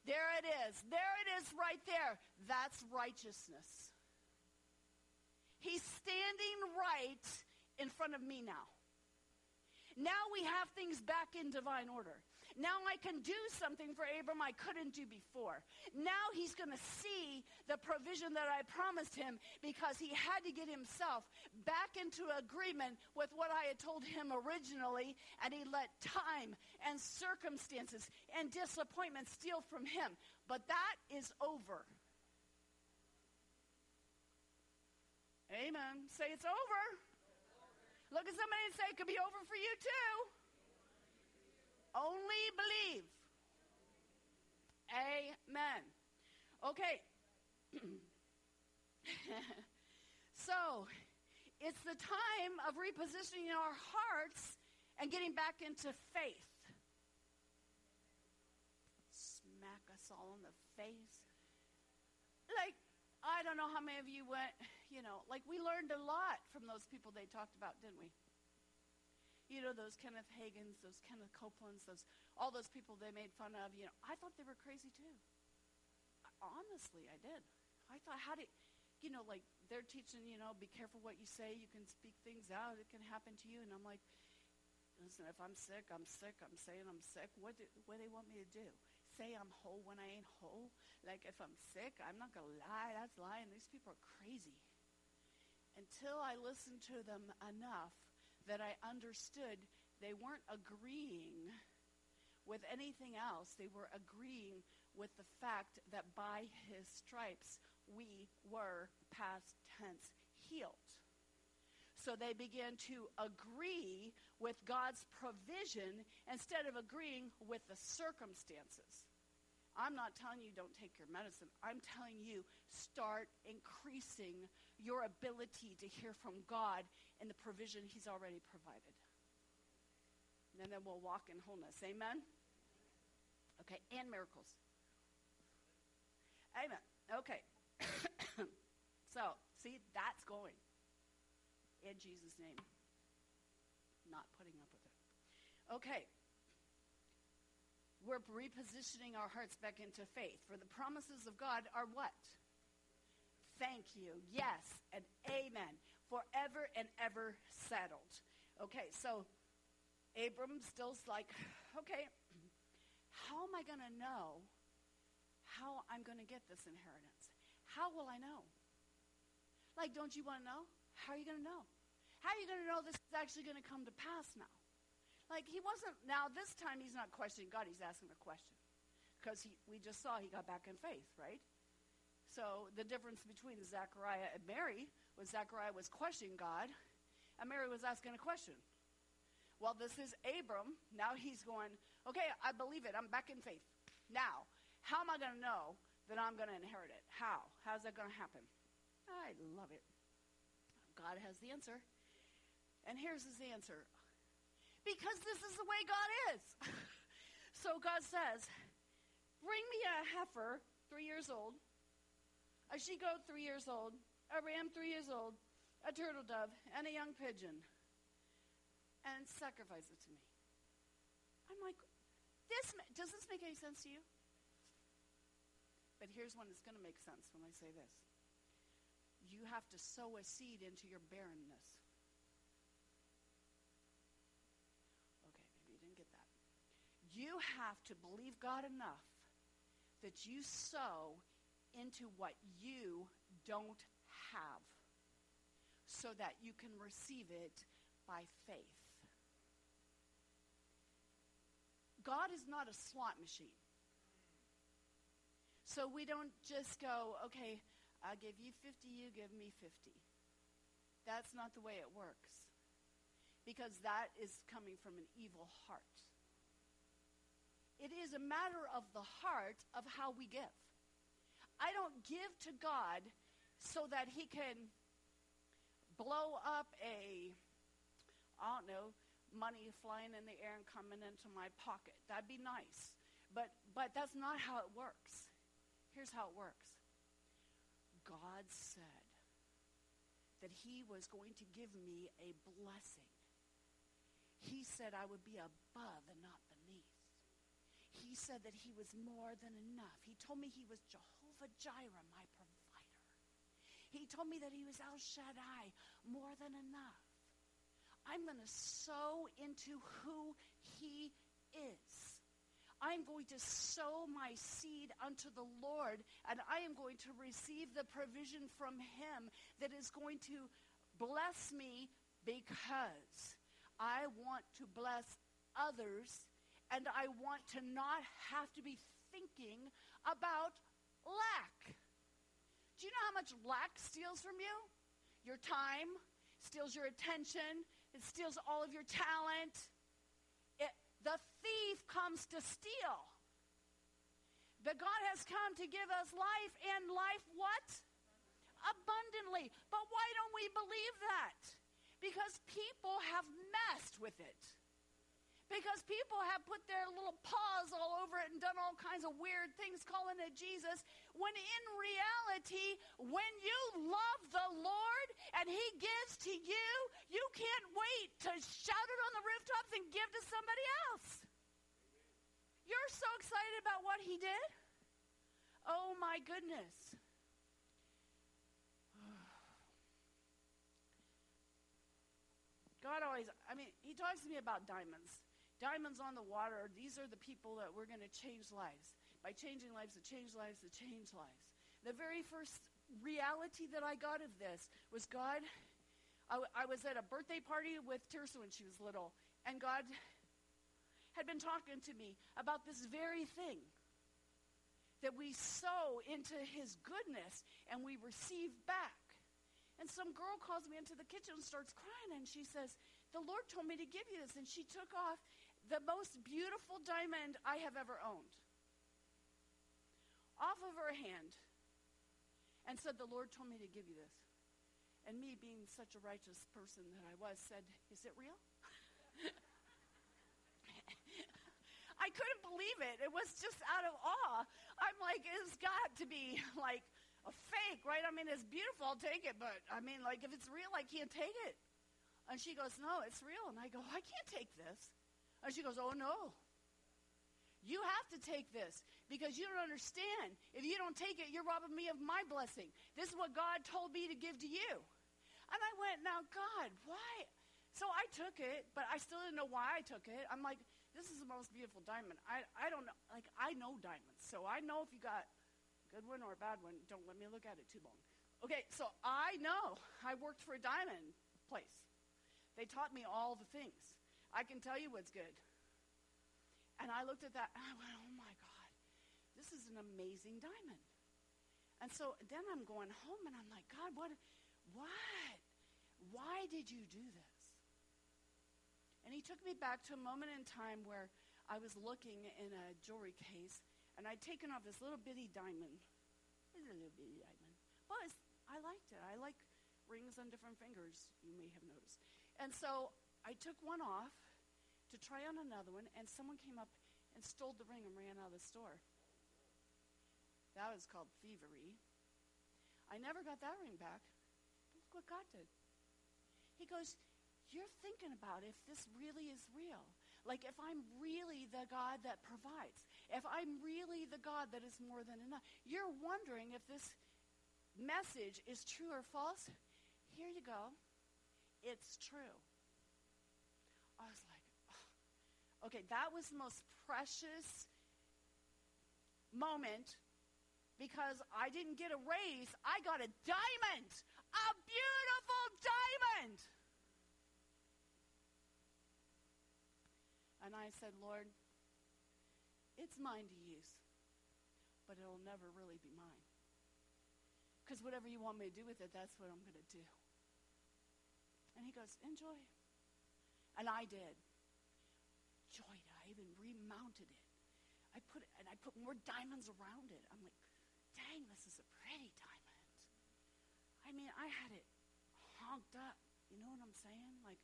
There it is. There it is right there. That's righteousness. He's standing right in front of me now. Now we have things back in divine order. Now I can do something for Abram I couldn't do before. Now he's going to see the provision that I promised him because he had to get himself back into agreement with what I had told him originally, and he let time and circumstances and disappointment steal from him. But that is over. Amen. Say it's over. Look at somebody and say it could be over for you too. Only believe. Amen. Okay. So, it's the time of repositioning our hearts and getting back into faith. Smack us all in the face. Like, I don't know how many of you went, like we learned a lot from those people they talked about, didn't we? You know, those Kenneth Hagins, those Kenneth Copelands, all those people they made fun of, I thought they were crazy too. Honestly, I did. I thought, like they're teaching, be careful what you say. You can speak things out. It can happen to you. And I'm like, listen, if I'm sick, I'm sick. I'm saying I'm sick. What do they want me to do? Say I'm whole when I ain't whole? Like if I'm sick, I'm not going to lie. That's lying. These people are crazy. Until I listened to them enough that I understood they weren't agreeing with anything else. They were agreeing with the fact that by his stripes we were, past tense, healed. So they began to agree with God's provision instead of agreeing with the circumstances. I'm not telling you don't take your medicine. I'm telling you start increasing your ability to hear from God and the provision he's already provided. And then we'll walk in wholeness. Amen? Okay, and miracles. Amen. Okay. So, see, that's going. In Jesus' name. Not putting up with it. Okay. We're repositioning our hearts back into faith. For the promises of God are what? Thank you. Yes and amen. Forever and ever settled. Okay, so Abram still's like, okay, how am I going to know how I'm going to get this inheritance? How will I know? Like, don't you want to know? How are you going to know? How are you going to know this is actually going to come to pass now? Like, he wasn't, now this time he's not questioning God, he's asking a question. Because we just saw he got back in faith, right? So the difference between Zechariah and Mary was Zechariah was questioning God, and Mary was asking a question. Well, this is Abram. Now he's going, okay, I believe it. I'm back in faith. Now, how am I going to know that I'm going to inherit it? How? How's that going to happen? I love it. God has the answer. And here's his answer. Because this is the way God is. So God says, bring me a heifer 3 years old, a she-goat 3 years old, a ram 3 years old, a turtle dove, and a young pigeon, and sacrifice it to me. I'm like, does this make any sense to you? But here's when it's going to make sense when I say this. You have to sow a seed into your barrenness. Okay, maybe you didn't get that. You have to believe God enough that you sow into what you don't have so that you can receive it by faith. God is not a slot machine. So we don't just go, okay, I'll give you 50, you give me 50. That's not the way it works. Because that is coming from an evil heart. It is a matter of the heart of how we give. I don't give to God so that he can blow up money flying in the air and coming into my pocket. That'd be nice. But that's not how it works. Here's how it works. God said that he was going to give me a blessing. He said I would be above and not beneath. he said that he was more than enough. He told me he was Jehovah Jireh, my provider. He told me that he was El Shaddai, more than enough. I'm going to sow into who he is. I'm going to sow my seed unto the Lord, and I am going to receive the provision from him that is going to bless me, because I want to bless others, and I want to not have to be thinking about lack. Do you know how much lack steals from you? Your time, steals your attention, it steals all of your talent. The thief comes to steal. But God has come to give us life, and life what? Abundantly. But why don't we believe that? Because people have messed with it. Because people have put their little paws all over it and done all kinds of weird things calling it Jesus, when in reality, when you love the Lord and he gives to you, you can't wait to shout it on the rooftops and give to somebody else. You're so excited about what he did. Oh my goodness. God always, he talks to me about diamonds. Diamonds on the water, these are the people that we're going to change lives. By changing lives, to change lives, to change lives. The very first reality that I got of this was God. I was at a birthday party with Tirsa when she was little, and God had been talking to me about this very thing, that we sow into his goodness and we receive back. And some girl calls me into the kitchen and starts crying, and she says, the Lord told me to give you this. And she took off the most beautiful diamond I have ever owned off of her hand and said, the Lord told me to give you this. And me, being such a righteous person that I was, said, is it real? I couldn't believe it. It was just out of awe. I'm like, it's got to be like a fake, right? It's beautiful, I'll take it, but if it's real, I can't take it. And she goes, no, it's real. And I go, I can't take this. And she goes, oh, no. You have to take this, because you don't understand. If you don't take it, you're robbing me of my blessing. This is what God told me to give to you. And I went, now, God, why? So I took it, but I still didn't know why I took it. I'm like, this is the most beautiful diamond. I don't know. I know diamonds, so I know if you got a good one or a bad one. Don't let me look at it too long. Okay, so I know. I worked for a diamond place. They taught me all the things. I can tell you what's good. And I looked at that, and I went, oh, my God, this is an amazing diamond. And so then I'm going home, and I'm like, God, what? Why did you do this? And he took me back to a moment in time where I was looking in a jewelry case, and I'd taken off this little bitty diamond. It was a little bitty diamond. But I liked it. I like rings on different fingers, you may have noticed. And so I took one off to try on another one, and someone came up and stole the ring and ran out of the store. That was called thievery. I never got that ring back. But look what God did. He goes, you're thinking about if this really is real. Like if I'm really the God that provides. If I'm really the God that is more than enough. You're wondering if this message is true or false. Here you go. It's true. I was like, oh. Okay, that was the most precious moment, because I didn't get a raise. I got a diamond, a beautiful diamond. And I said, Lord, it's mine to use, but it'll never really be mine. Because whatever you want me to do with it, that's what I'm going to do. And he goes, enjoy. And I did. Enjoyed it. I even remounted it. I put more diamonds around it. I'm like, dang, this is a pretty diamond. I had it honked up. You know what I'm saying? Like,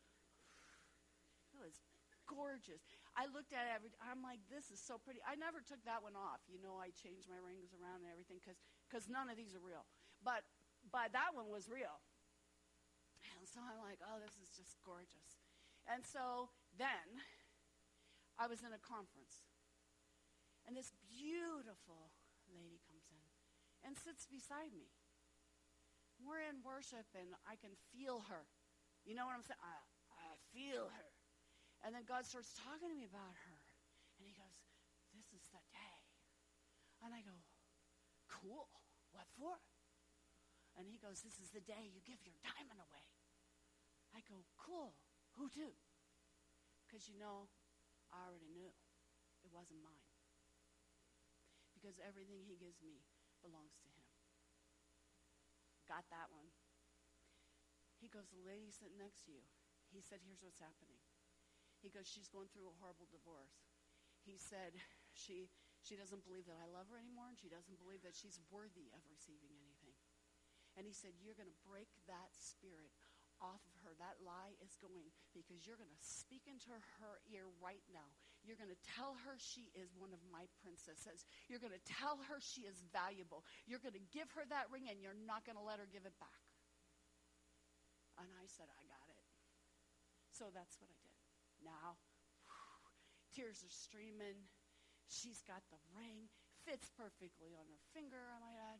it was gorgeous. I looked at it I'm like, this is so pretty. I never took that one off. I changed my rings around and everything because none of these are real. But that one was real. And so I'm like, oh, this is just gorgeous. And so then I was in a conference. And this beautiful lady comes in and sits beside me. We're in worship, and I can feel her. You know what I'm saying? I feel her. And then God starts talking to me about her. And he goes, this is the day. And I go, cool. What for? And he goes, this is the day you give your diamond away. I go, cool. Who to? Because, you know, I already knew it wasn't mine. Because everything he gives me belongs to him. Got that one. He goes, the lady sitting next to you. He said, here's what's happening. He goes, she's going through a horrible divorce. He said, she doesn't believe that I love her anymore, and she doesn't believe that she's worthy of receiving anything. And he said, you're going to break that spirit off of her. That lie is going, because you're going to speak into her ear right now. You're going to tell her she is one of my princesses. You're going to tell her she is valuable. You're going to give her that ring, and you're not going to let her give it back. And I said, I got it. So that's what I did. Now, tears are streaming. She's got the ring. Fits perfectly on her finger, I might add.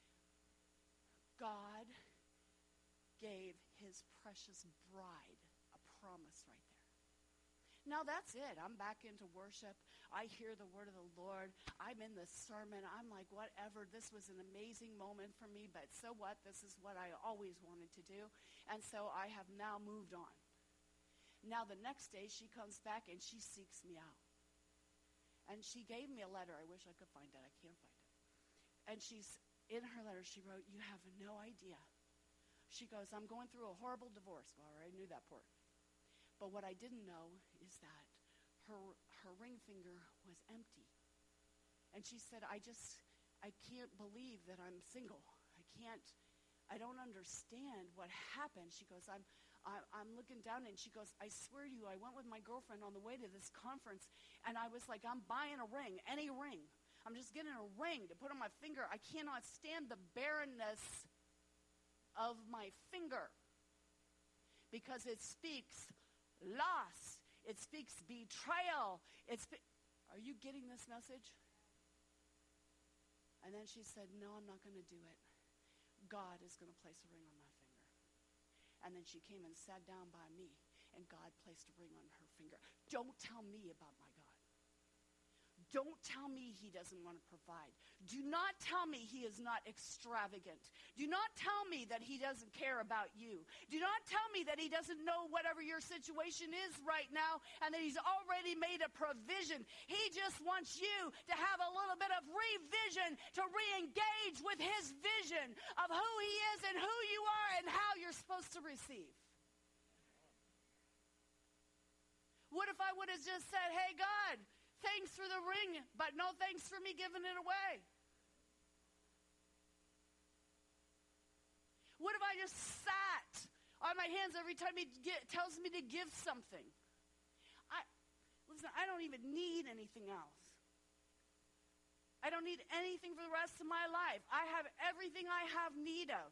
God gave his precious bride a promise right there. Now that's it. I'm back into worship. I hear the word of the Lord. I'm in the sermon. I'm like, whatever. This was an amazing moment for me, but so what? This is what I always wanted to do. And so I have now moved on. Now the next day she comes back and she seeks me out. And she gave me a letter. I wish I could find it. I can't find it. And in her letter she wrote, you have no idea. She goes, I'm going through a horrible divorce. Well, I already knew that part. But what I didn't know is that her ring finger was empty. And she said, I can't believe that I'm single. I don't understand what happened. She goes, I'm looking down, and she goes, I swear to you, I went with my girlfriend on the way to this conference, and I was like, I'm buying a ring, any ring. I'm just getting a ring to put on my finger. I cannot stand the barrenness of my finger because it speaks loss. It speaks betrayal. Are you getting this message? And then she said, no, I'm not going to do it. God is going to place a ring on my finger. And then she came and sat down by me, and God placed a ring on her finger. Don't tell me about my God. Don't tell me he doesn't want to provide. Do not tell me he is not extravagant. Do not tell me that he doesn't care about you. Do not tell me that he doesn't know whatever your situation is right now and that he's already made a provision. He just wants you to have a little bit of revision, to re-engage with his vision of who he is and who you are and how you're supposed to receive. What if I would have just said, hey, God, thanks for the ring, but no thanks for me giving it away? What if I just sat on my hands every time he tells me to give something? Listen, I don't even need anything else. I don't need anything for the rest of my life. I have everything I have need of.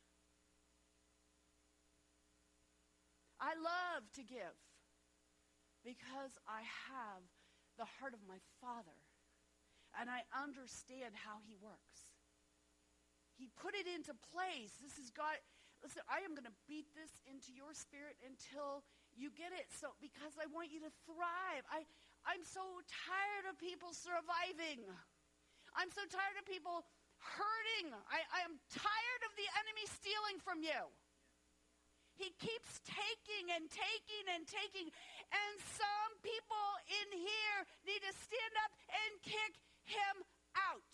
I love to give because I have the heart of my Father, and I understand how he works. He put it into place. This is God. Listen, I am going to beat this into your spirit until you get it. So, because I want you to thrive. I'm so tired of people surviving. I'm so tired of people hurting. I am tired of the enemy stealing from you. He keeps taking and taking and taking. And some people in here need to stand up and kick him out.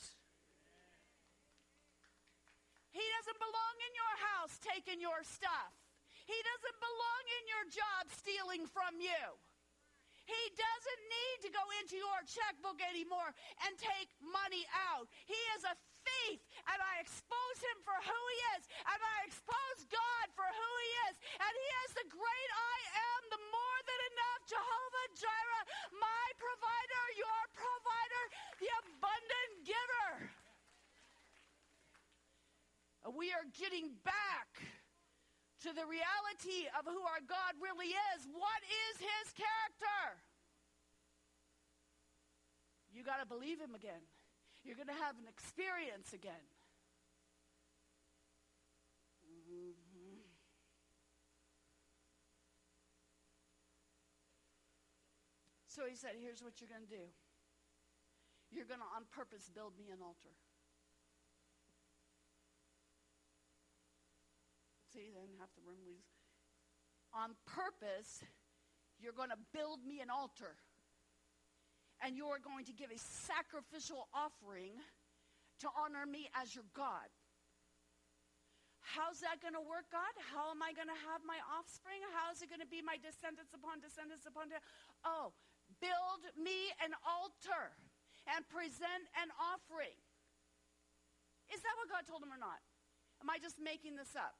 He doesn't belong in your house taking your stuff. He doesn't belong in your job stealing from you. He doesn't need to go into your checkbook anymore and take money out. He is a thief, and I expose him for who he is, and I expose God for who he is, and he is the great I am, the more than enough, Jehovah Jireh, my provider, your provider, the abundant giver. We are getting back to the reality of who our God really is. What is his character? You You got to believe him again. You're going to have an experience again. Mm-hmm. So he said, here's what you're going to do. You're going to on purpose build me an altar. See, then half the room leaves. On purpose, you're going to build me an altar. And you're going to give a sacrificial offering to honor me as your God. How's that going to work, God? How am I going to have my offspring? How is it going to be my descendants upon descendants upon descendants? Oh, build me an altar and present an offering. Is that what God told him or not? Am I just making this up?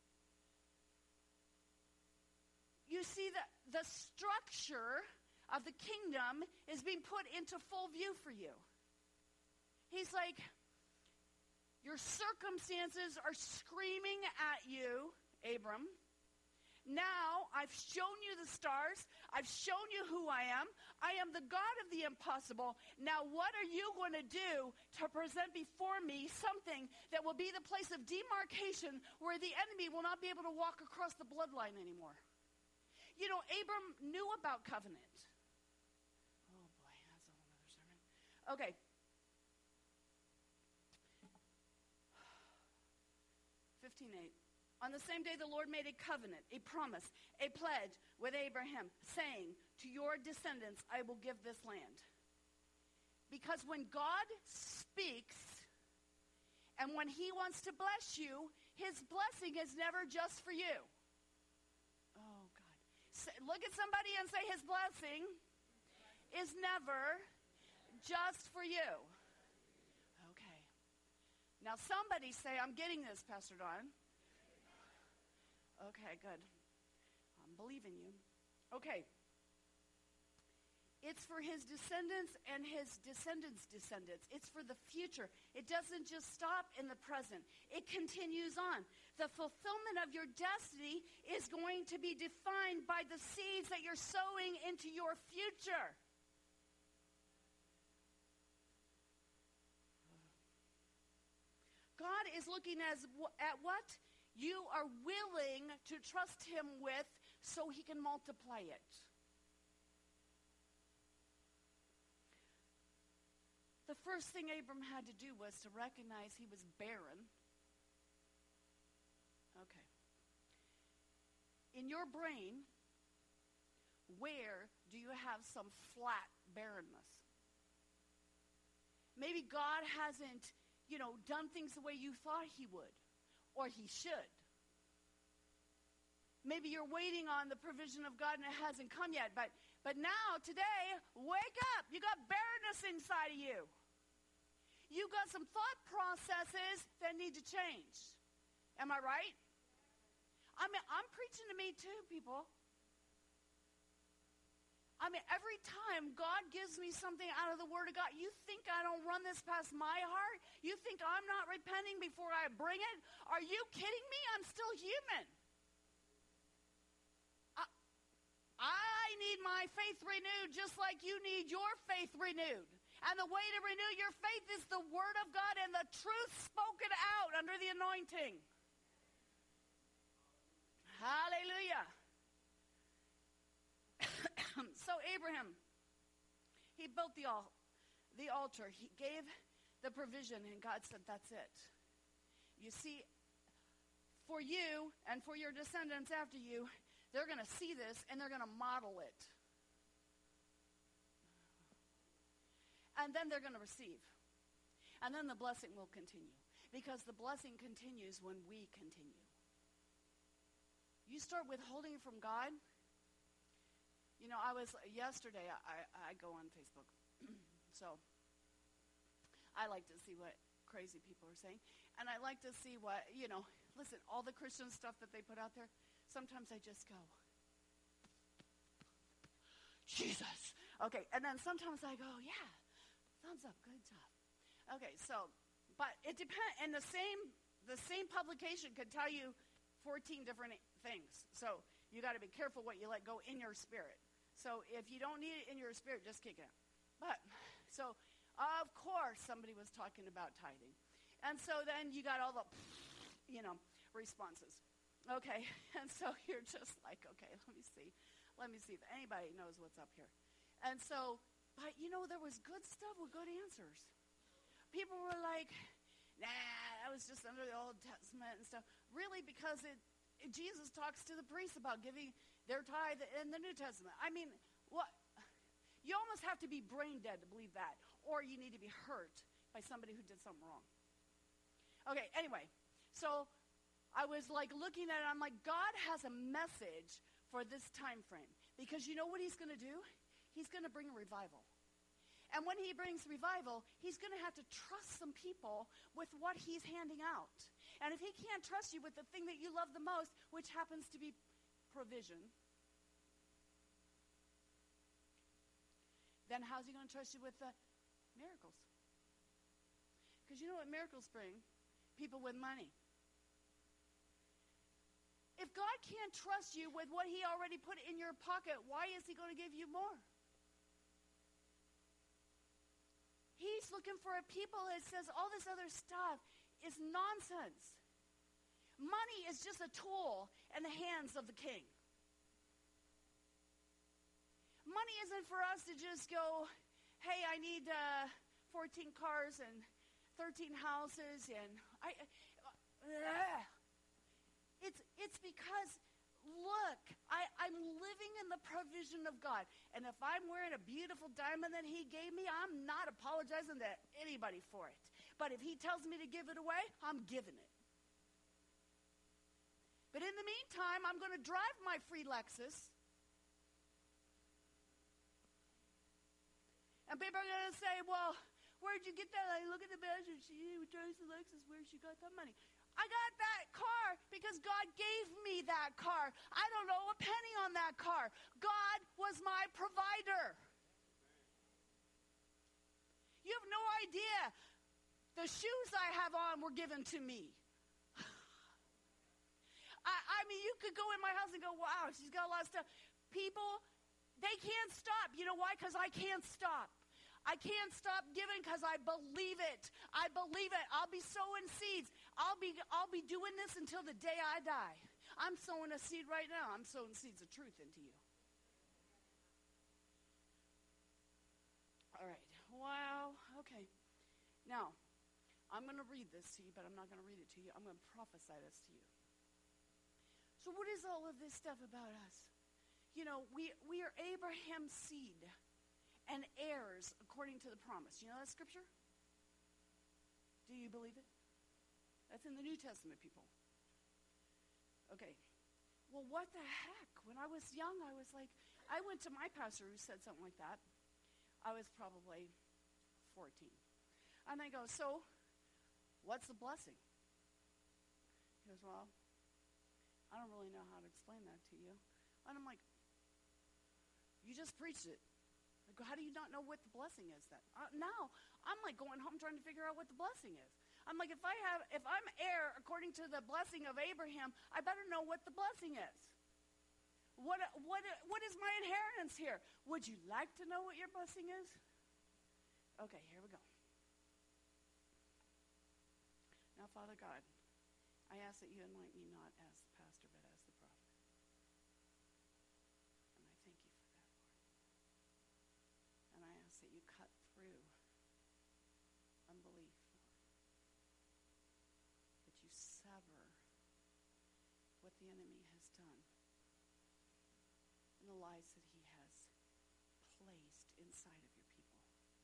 You see that the structure of the kingdom is being put into full view for you. He's like, your circumstances are screaming at you, Abram. Now I've shown you the stars. I've shown you who I am. I am the God of the impossible. Now what are you going to do to present before me something that will be the place of demarcation where the enemy will not be able to walk across the bloodline anymore? You know, Abram knew about covenant. Oh boy, that's a whole other sermon. Okay. 15:8. On the same day the Lord made a covenant, a promise, a pledge with Abraham, saying, to your descendants I will give this land. Because when God speaks, and when he wants to bless you, his blessing is never just for you. Oh, God. Look at somebody and say, his blessing is never just for you. Okay. Now somebody say, I'm getting this, Pastor Don. Okay, good. I'm believing you. Okay. It's for his descendants and his descendants' descendants. It's for the future. It doesn't just stop in the present. It continues on. The fulfillment of your destiny is going to be defined by the seeds that you're sowing into your future. God is looking at what you are willing to trust him with so he can multiply it. The first thing Abram had to do was to recognize he was barren. Okay. In your brain, where do you have some flat barrenness? Maybe God hasn't, done things the way you thought he would. Or he should. Maybe you're waiting on the provision of God and it hasn't come yet. But now, today, wake up. You got barrenness inside of you. You got some thought processes that need to change. Am I right? I mean, I'm preaching to me too, people. I mean, every time God gives me something out of the Word of God, you think I don't run this past my heart? You think I'm not repenting before I bring it? Are you kidding me? I'm still human. I need my faith renewed just like you need your faith renewed. And the way to renew your faith is the Word of God and the truth spoken out under the anointing. Hallelujah. So Abraham, he built the altar. He gave the provision, and God said, that's it. You see, for you and for your descendants after you, they're going to see this, and they're going to model it. And then they're going to receive. And then the blessing will continue. Because the blessing continues when we continue. You start withholding from God. Yesterday, I go on Facebook. So I like to see what crazy people are saying. And I like to see what, listen, all the Christian stuff that they put out there, sometimes I just go, Jesus. Okay, and then sometimes I go, yeah, thumbs up, good job. Okay, so, but it depends, and the same publication could tell you 14 different things. So you got to be careful what you let go in your spirit. So if you don't need it in your spirit, just kick it out. But, so Of course, somebody was talking about tithing. And so then you got all the, responses. Okay, and so you're just like, okay, let me see if anybody knows what's up here. And so, but there was good stuff with good answers. People were like, nah, that was just under the Old Testament and stuff. Really, because Jesus talks to the priests about giving their tithe in the New Testament. I mean, what? You almost have to be brain dead to believe that, or you need to be hurt by somebody who did something wrong. Okay, anyway, so I was like looking at it, I'm like, God has a message for this time frame. Because you know what he's going to do? He's going to bring revival. And when he brings revival, he's going to have to trust some people with what he's handing out. And if he can't trust you with the thing that you love the most, which happens to be provision, then how's he going to trust you with the miracles? Because you know what miracles bring? People with money. If God can't trust you with what he already put in your pocket, why is he going to give you more? He's looking for a people that says all this other stuff is nonsense. Money is just a tool in the hands of the king. Money isn't for us to just go, hey, I need 14 cars and 13 houses, and it's because, look, I'm living in the provision of God. And if I'm wearing a beautiful diamond that he gave me, I'm not apologizing to anybody for it. But if he tells me to give it away, I'm giving it. But in the meantime, I'm going to drive my free Lexus. And people are going to say, well, where'd you get that? I look at the badge and she drives the Lexus. Where she got that money? I got that car because God gave me that car. I don't owe a penny on that car. God was my provider. You have no idea. The shoes I have on were given to me. I mean, you could go in my house and go, wow, she's got a lot of stuff. People, they can't stop. You know why? Because I can't stop. I can't stop giving because I believe it. I believe it. I'll be sowing seeds. I'll be doing this until the day I die. I'm sowing a seed right now. I'm sowing seeds of truth into you. All right. Wow. Okay. Now, I'm going to read this to you, but I'm not going to read it to you. I'm going to prophesy this to you. So what is all of this stuff about us? You know, we are Abraham's seed and heirs according to the promise. You know that scripture? Do you believe it? That's in the New Testament, people. Okay. Well, what the heck? When I was young, I was like, I went to my pastor who said something like that. I was probably 14. And I go, so, what's the blessing? He goes, well, I don't really know how to explain that to you. And I'm like, you just preached it. Like, how do you not know what the blessing is then? Now, I'm like going home trying to figure out what the blessing is. I'm like, if I'm heir according to the blessing of Abraham, I better know what the blessing is. What is my inheritance here? Would you like to know what your blessing is? Okay, here we go. Now, Father God, I ask that you anoint me not as the pastor, but as the prophet. And I thank you for that, Lord. And I ask that you cut through unbelief, Lord. That you sever what the enemy has done and the lies that he has placed inside of your people.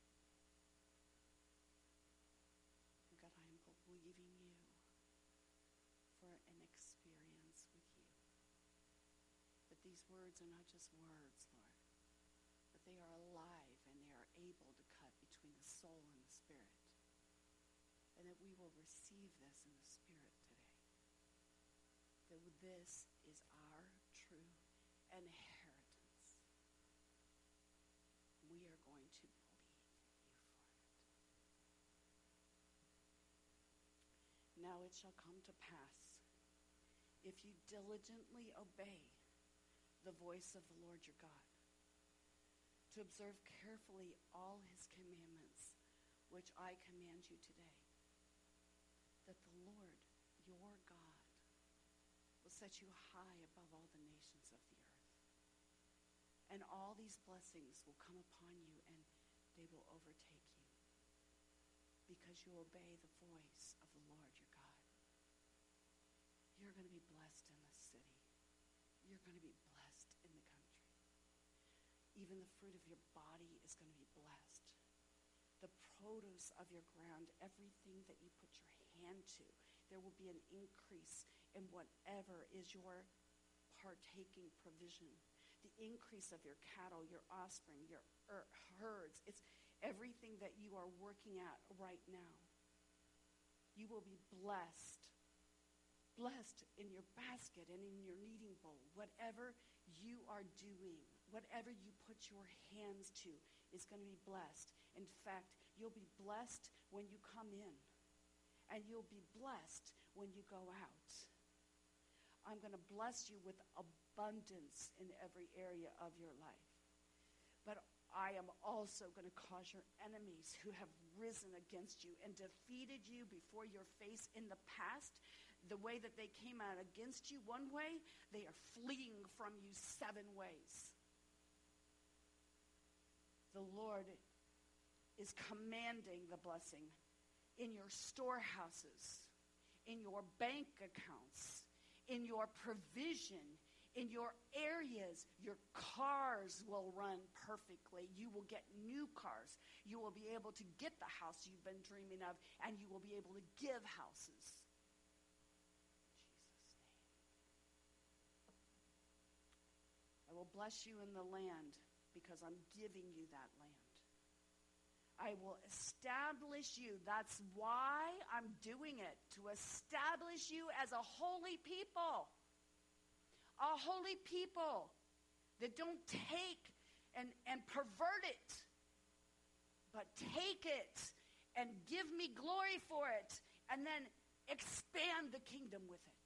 And God, I am believing you for an experience with you. That these words are not just words, Lord, but they are alive and they are able to cut between the soul and the spirit. And that we will receive this in the spirit today. That this is our true inheritance. We are going to believe you for it. Now it shall come to pass, if you diligently obey the voice of the Lord your God, to observe carefully all his commandments, which I command you today, that the Lord, your God, will set you high above all the nations of the earth. And all these blessings will come upon you, and they will overtake you, because you obey the voice of the Lord your God. You're going to be blessed in the city. You're going to be blessed in the country. Even the fruit of your body is going to be blessed. The produce of your ground, everything that you put your hand to, there will be an increase in whatever is your partaking provision. The increase of your cattle, your offspring, your herds. It's everything that you are working at right now. You will be blessed. Blessed in your basket and in your kneading bowl. Whatever you are doing, whatever you put your hands to is going to be blessed. In fact, you'll be blessed when you come in. And you'll be blessed when you go out. I'm going to bless you with abundance in every area of your life. But I am also going to cause your enemies who have risen against you and defeated you before your face in the past, the way that they came out against you one way, they are fleeing from you 7 ways. The Lord is commanding the blessing in your storehouses, in your bank accounts, in your provision, in your areas. Your cars will run perfectly. You will get new cars. You will be able to get the house you've been dreaming of, and you will be able to give houses. I will bless you in the land because I'm giving you that land. I will establish you. That's why I'm doing it, to establish you as a holy people. A holy people that don't take and pervert it, but take it and give me glory for it, and then expand the kingdom with it.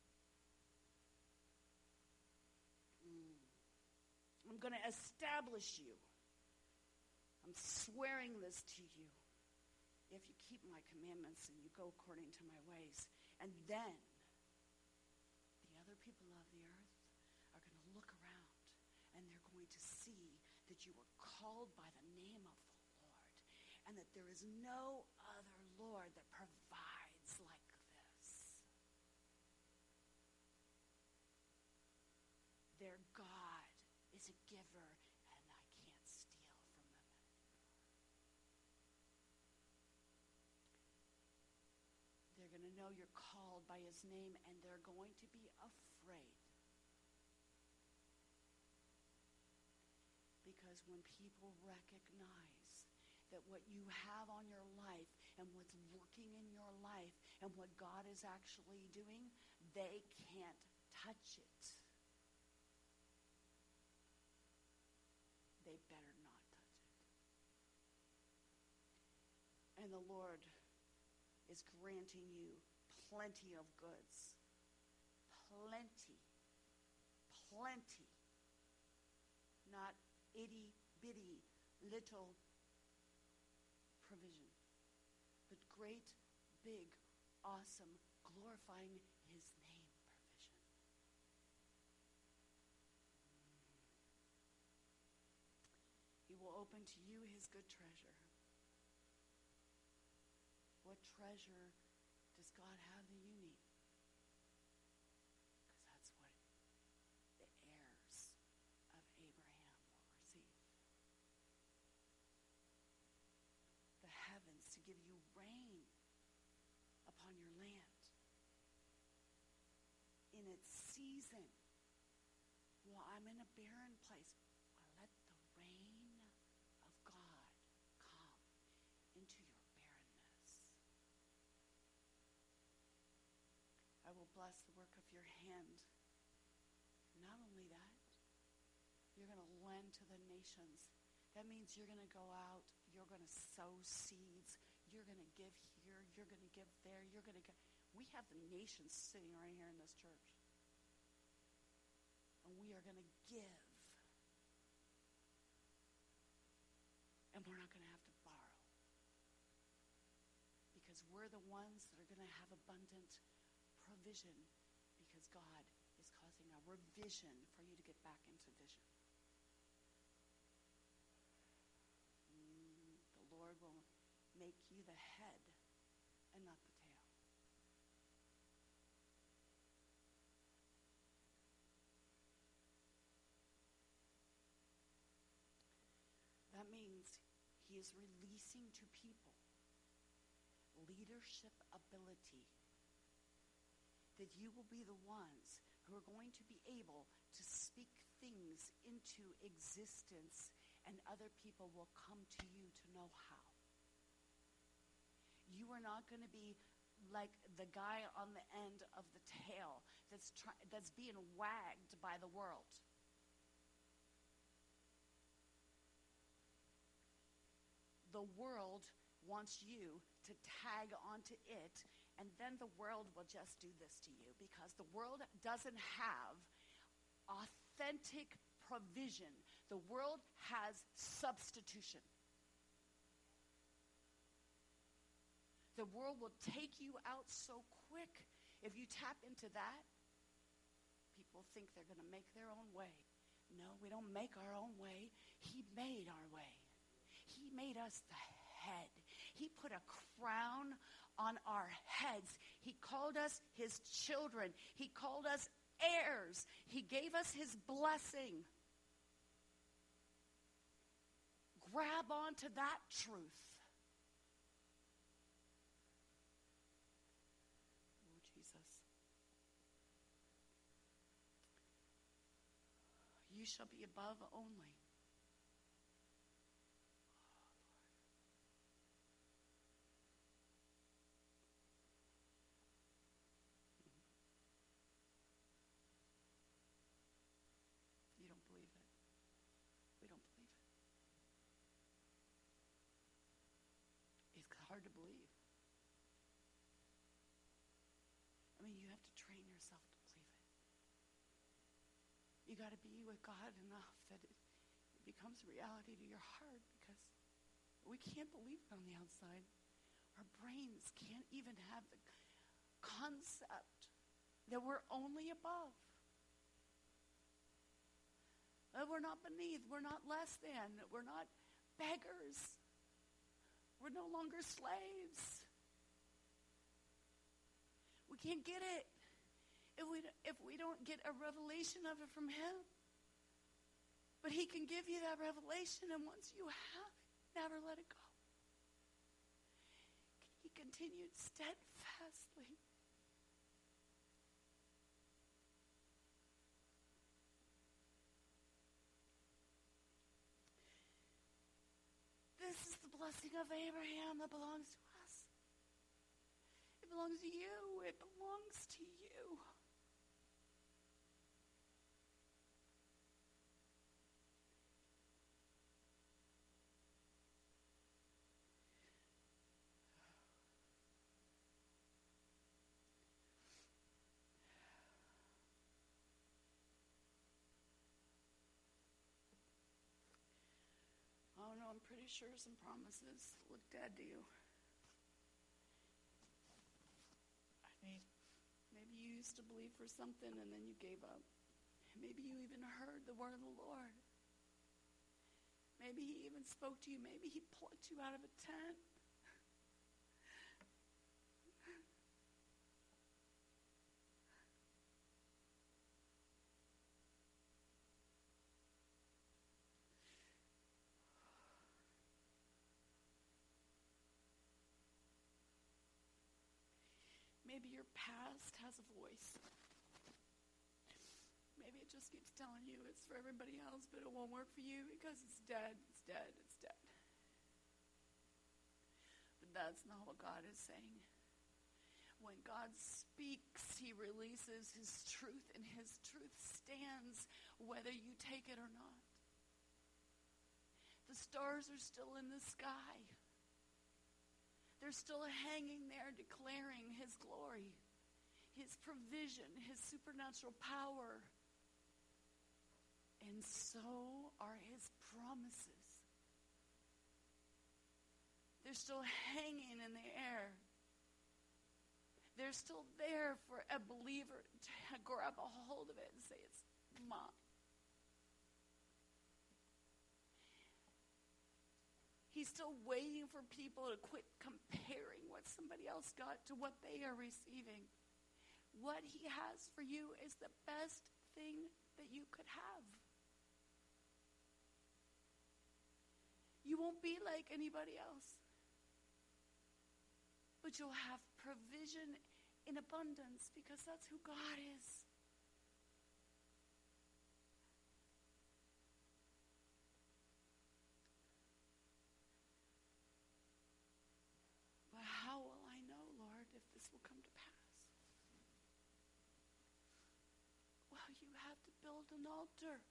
I'm going to establish you. I'm swearing this to you. If you keep my commandments and you go according to my ways. And then the other people of the earth are going to look around, and they're going to see that you were called by the name of the Lord, and that there is no other Lord that provides like this. Their God is a giver, and I can't steal from them anymore. They're going to know you're called by his name, and they're going to be afraid. Because when people recognize that what you have on your life and what's working in your life and what God is actually doing, they can't touch it. They better not touch it. And the Lord is granting you plenty of goods. Plenty. Plenty. Not itty-bitty little provision, but great, big, awesome, glorifying his name provision. He will open to you his good treasure. What treasure does God have that you need? Because that's what the heirs of Abraham will receive. The heavens to give you rain upon your land in its season. Well, I'm in a barren place. Let the rain of God come into your barrenness. I will bless the work of your hand. Not only that, you're going to lend to the nations. That means you're going to go out, you're going to sow seeds, you're going to give here, you're going to give there, you're going to give. We have the nations sitting right here in this church. And we are going to give. And we're not going to have to borrow. because we're the ones that are going to have abundant provision, because God is causing a revision for you to get back into vision. The Lord will make you the head and not the tail. That means he is releasing to people leadership ability, that you will be the ones who are going to be able to speak things into existence, and other people will come to you to know how. You are not going to be like the guy on the end of the tail that's being wagged by the world. The world wants you to tag onto it, and then the world will just do this to you, because the world doesn't have authentic provision. The world has substitution. The world will take you out so quick. If you tap into that, people think they're going to make their own way. No, we don't make our own way. He made our way. He made us the head. He put a crown on our heads. He called us his children. He called us heirs. He gave us his blessing. Grab onto that truth. Oh, Jesus. You shall be above only. Hard to believe. I mean, you have to train yourself to believe it. You got to be with God enough that it becomes reality to your heart, because we can't believe it on the outside. Our brains can't even have the concept that we're only above. That we're not beneath. We're not less than. We're not beggars. We're no longer slaves. We can't get it if we don't get a revelation of it from him. But he can give you that revelation, and once you have it, never let it go. He continued steadfastly. This is the blessing of Abraham that belongs to us. It belongs to you. It belongs to you. Oh, no, I'm pretty sure some promises look dead to you. Maybe you used to believe for something and then you gave up. Maybe you even heard the word of the Lord. Maybe he even spoke to you. Maybe he plucked you out of a tent. Maybe your past has a voice. Maybe it just keeps telling you it's for everybody else, but it won't work for you because it's dead, it's dead, it's dead. But that's not what God is saying. When God speaks, he releases his truth, and his truth stands whether you take it or not. The stars are still in the sky. They're still hanging there declaring his glory, his provision, his supernatural power. And so are his promises. They're still hanging in the air. they're still there for a believer to grab a hold of it and say, it's mine. He's still waiting for people to quit comparing what somebody else got to what they are receiving. What he has for you is the best thing that you could have. You won't be like anybody else. But you'll have provision in abundance because that's who God is. But how will I know, Lord, if this will come to pass? Well, you have to build an altar.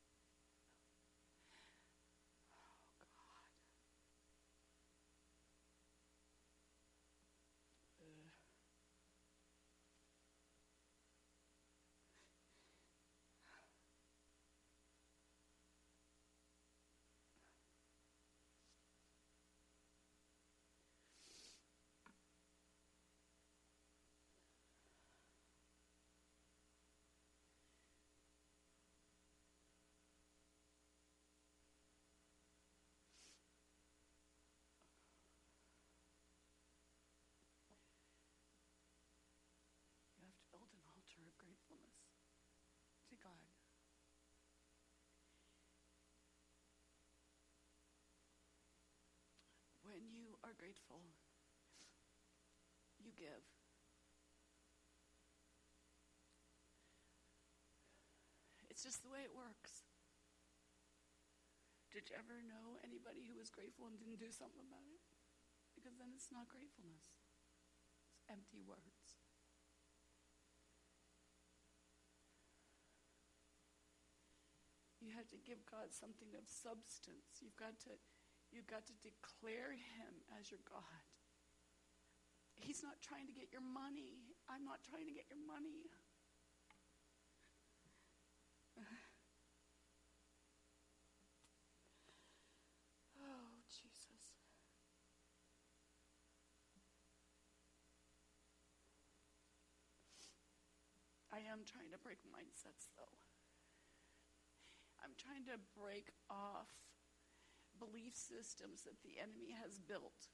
To God. When you are grateful, you give. It's just the way it works. Did you ever know anybody who was grateful and didn't do something about it? Because then it's not gratefulness. It's empty words. You have to give God something of substance. You've got to declare him as your God. He's not trying to get your money. I'm not trying to get your money. Oh, Jesus. I am trying to break mindsets, though. I'm trying to break off belief systems that the enemy has built.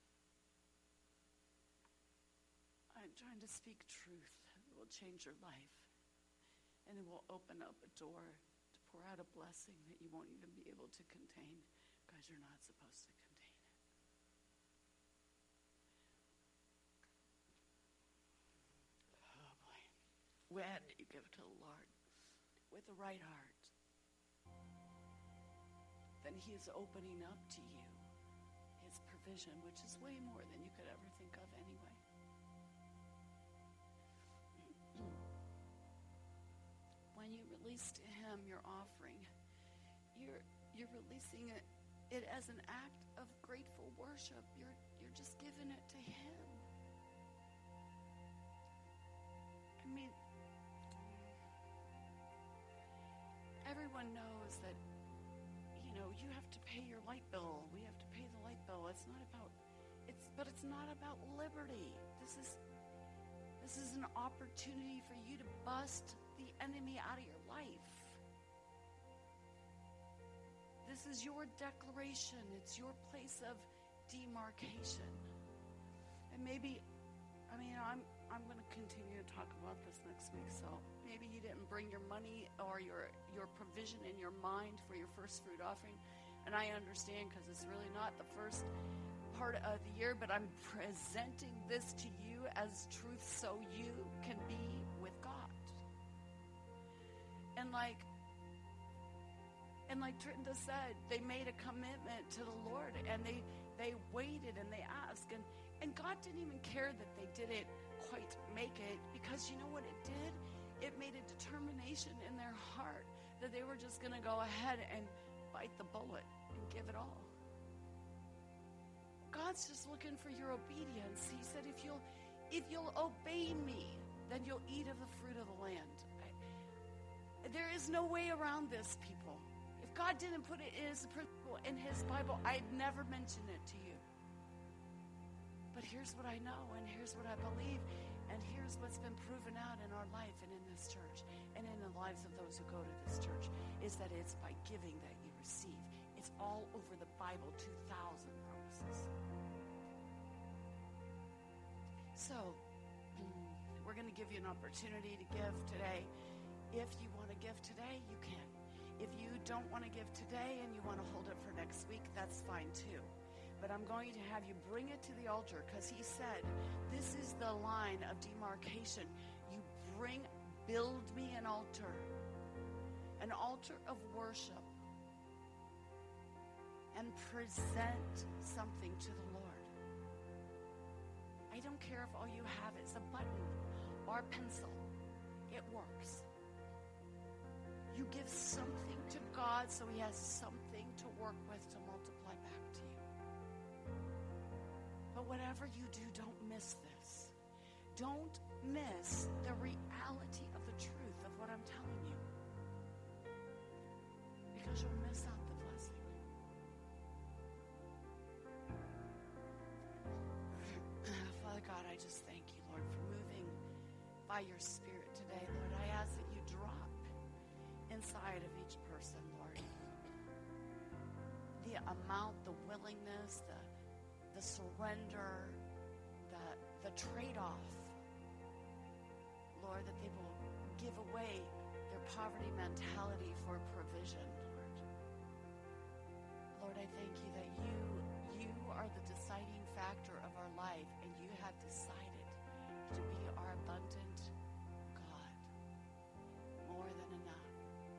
I'm trying to speak truth that will change your life. And it will open up a door to pour out a blessing that you won't even be able to contain because you're not supposed to contain it. Oh boy. When you give to the Lord with the right heart, then he is opening up to you his provision, which is way more than you could ever think of anyway. When you release to him your offering, you're releasing it as an act of grateful worship. You're just giving it to him. I mean, everyone knows that you have to pay your light bill. We have to pay the light bill. It's not about liberty. This is an opportunity for you to bust the enemy out of your life. This is your declaration. It's your place of demarcation. And maybe, I'm going to continue to talk about this next week. So maybe you didn't bring your money or your provision in your mind for your first fruit offering. And I understand because it's really not the first part of the year, but I'm presenting this to you as truth so you can be with God. And like Trinda said, they made a commitment to the Lord, and they waited and they asked, and God didn't even care that they didn't quite make it, because you know what it did? It made a determination in their heart that they were just going to go ahead and bite the bullet and give it all. God's just looking for your obedience. He said, if you'll obey me, then you'll eat of the fruit of the land. There is no way around this, people. If God didn't put it as a principle in his Bible, I'd never mention it to you. But here's what I know, and here's what I believe. And here's what's been proven out in our life and in this church and in the lives of those who go to this church is that it's by giving that you receive. It's all over the Bible, 2,000 promises. So, we're going to give you an opportunity to give today. If you want to give today, you can. If you don't want to give today and you want to hold it for next week, that's fine too. But I'm going to have you bring it to the altar because he said, this is the line of demarcation. You build me an altar of worship, and present something to the Lord. I don't care if all you have is a button or a pencil. It works. You give something to God so he has something to work with to multiply back to you. But whatever you do, don't miss this. Don't miss the reality of the truth of what I'm telling you. Because you'll miss out the blessing. Father God, I just thank you, Lord, for moving by your Spirit today. Lord, I ask that you drop inside of each person, Lord, the amount, the willingness, the surrender, the trade-off, Lord, that they will give away their poverty mentality for provision, Lord. Lord, I thank you that you are the deciding factor of our life, and you have decided to be our abundant God, more than enough.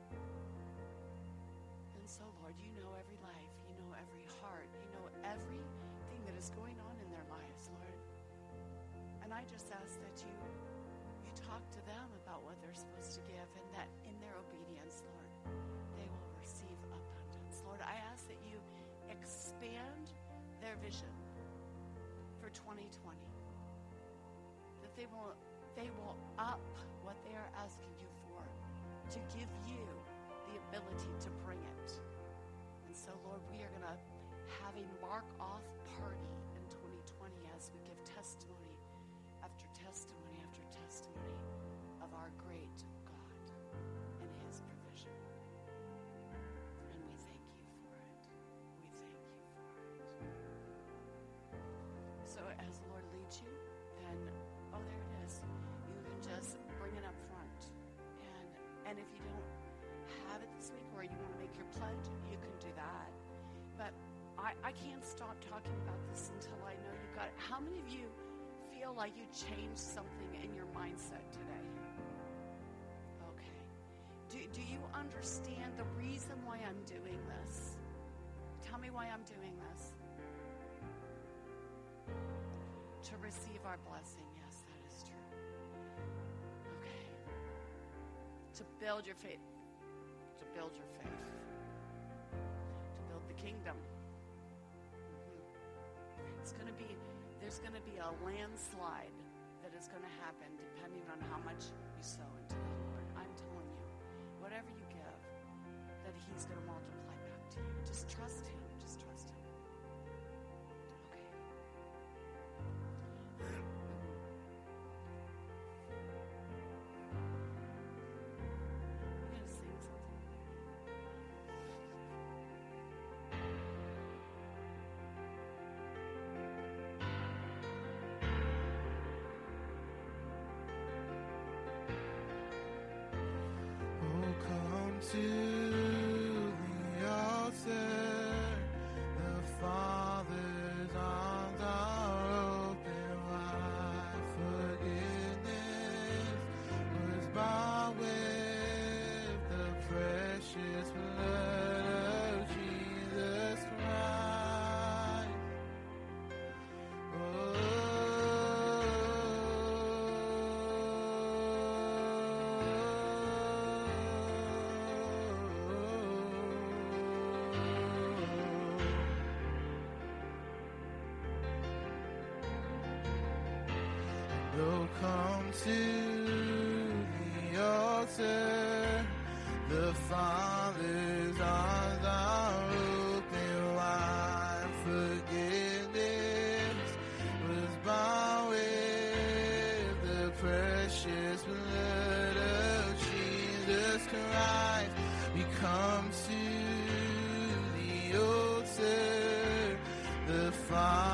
And so, Lord, you know every life, you know every heart, you know everything that is going on in their lives, Lord. And I just ask that you talk to them about what they're supposed to give, and that in their obedience, Lord, they will receive abundance. Lord, I ask that you expand their vision for 2020, that they will up what they are asking you for, to give you the ability to bring it. And so, Lord, we are going to have a mark-off party in 2020 as we give testimony after testimony after testimony of our great God and his provision. And we thank you for it. We thank you for it. So as the Lord leads you, then, oh, there it is. You can just bring it up front. And if you don't have it this week, or you want to make your pledge, you can do that. But I can't stop talking about this until I know you got it. How many of you feel like you changed something in your mindset today? Okay. Do you understand the reason why I'm doing this? Tell me why I'm doing this. To receive our blessing. Yes, that is true. Okay. To build your faith. To build your faith. To build the kingdom. There's going to be a landslide that is going to happen depending on how much you sow into the Lord. I'm telling you, whatever you give, that he's going to multiply back to you. Just trust him. Just trust him. Okay. I'm going to sing something. To the altar, the Father's arms are open wide. Forgiveness was bought with the precious blood of Jesus Christ. Oh, come to the altar, the Father's arms are open wide. Forgiveness was bought with the to the altar. The Father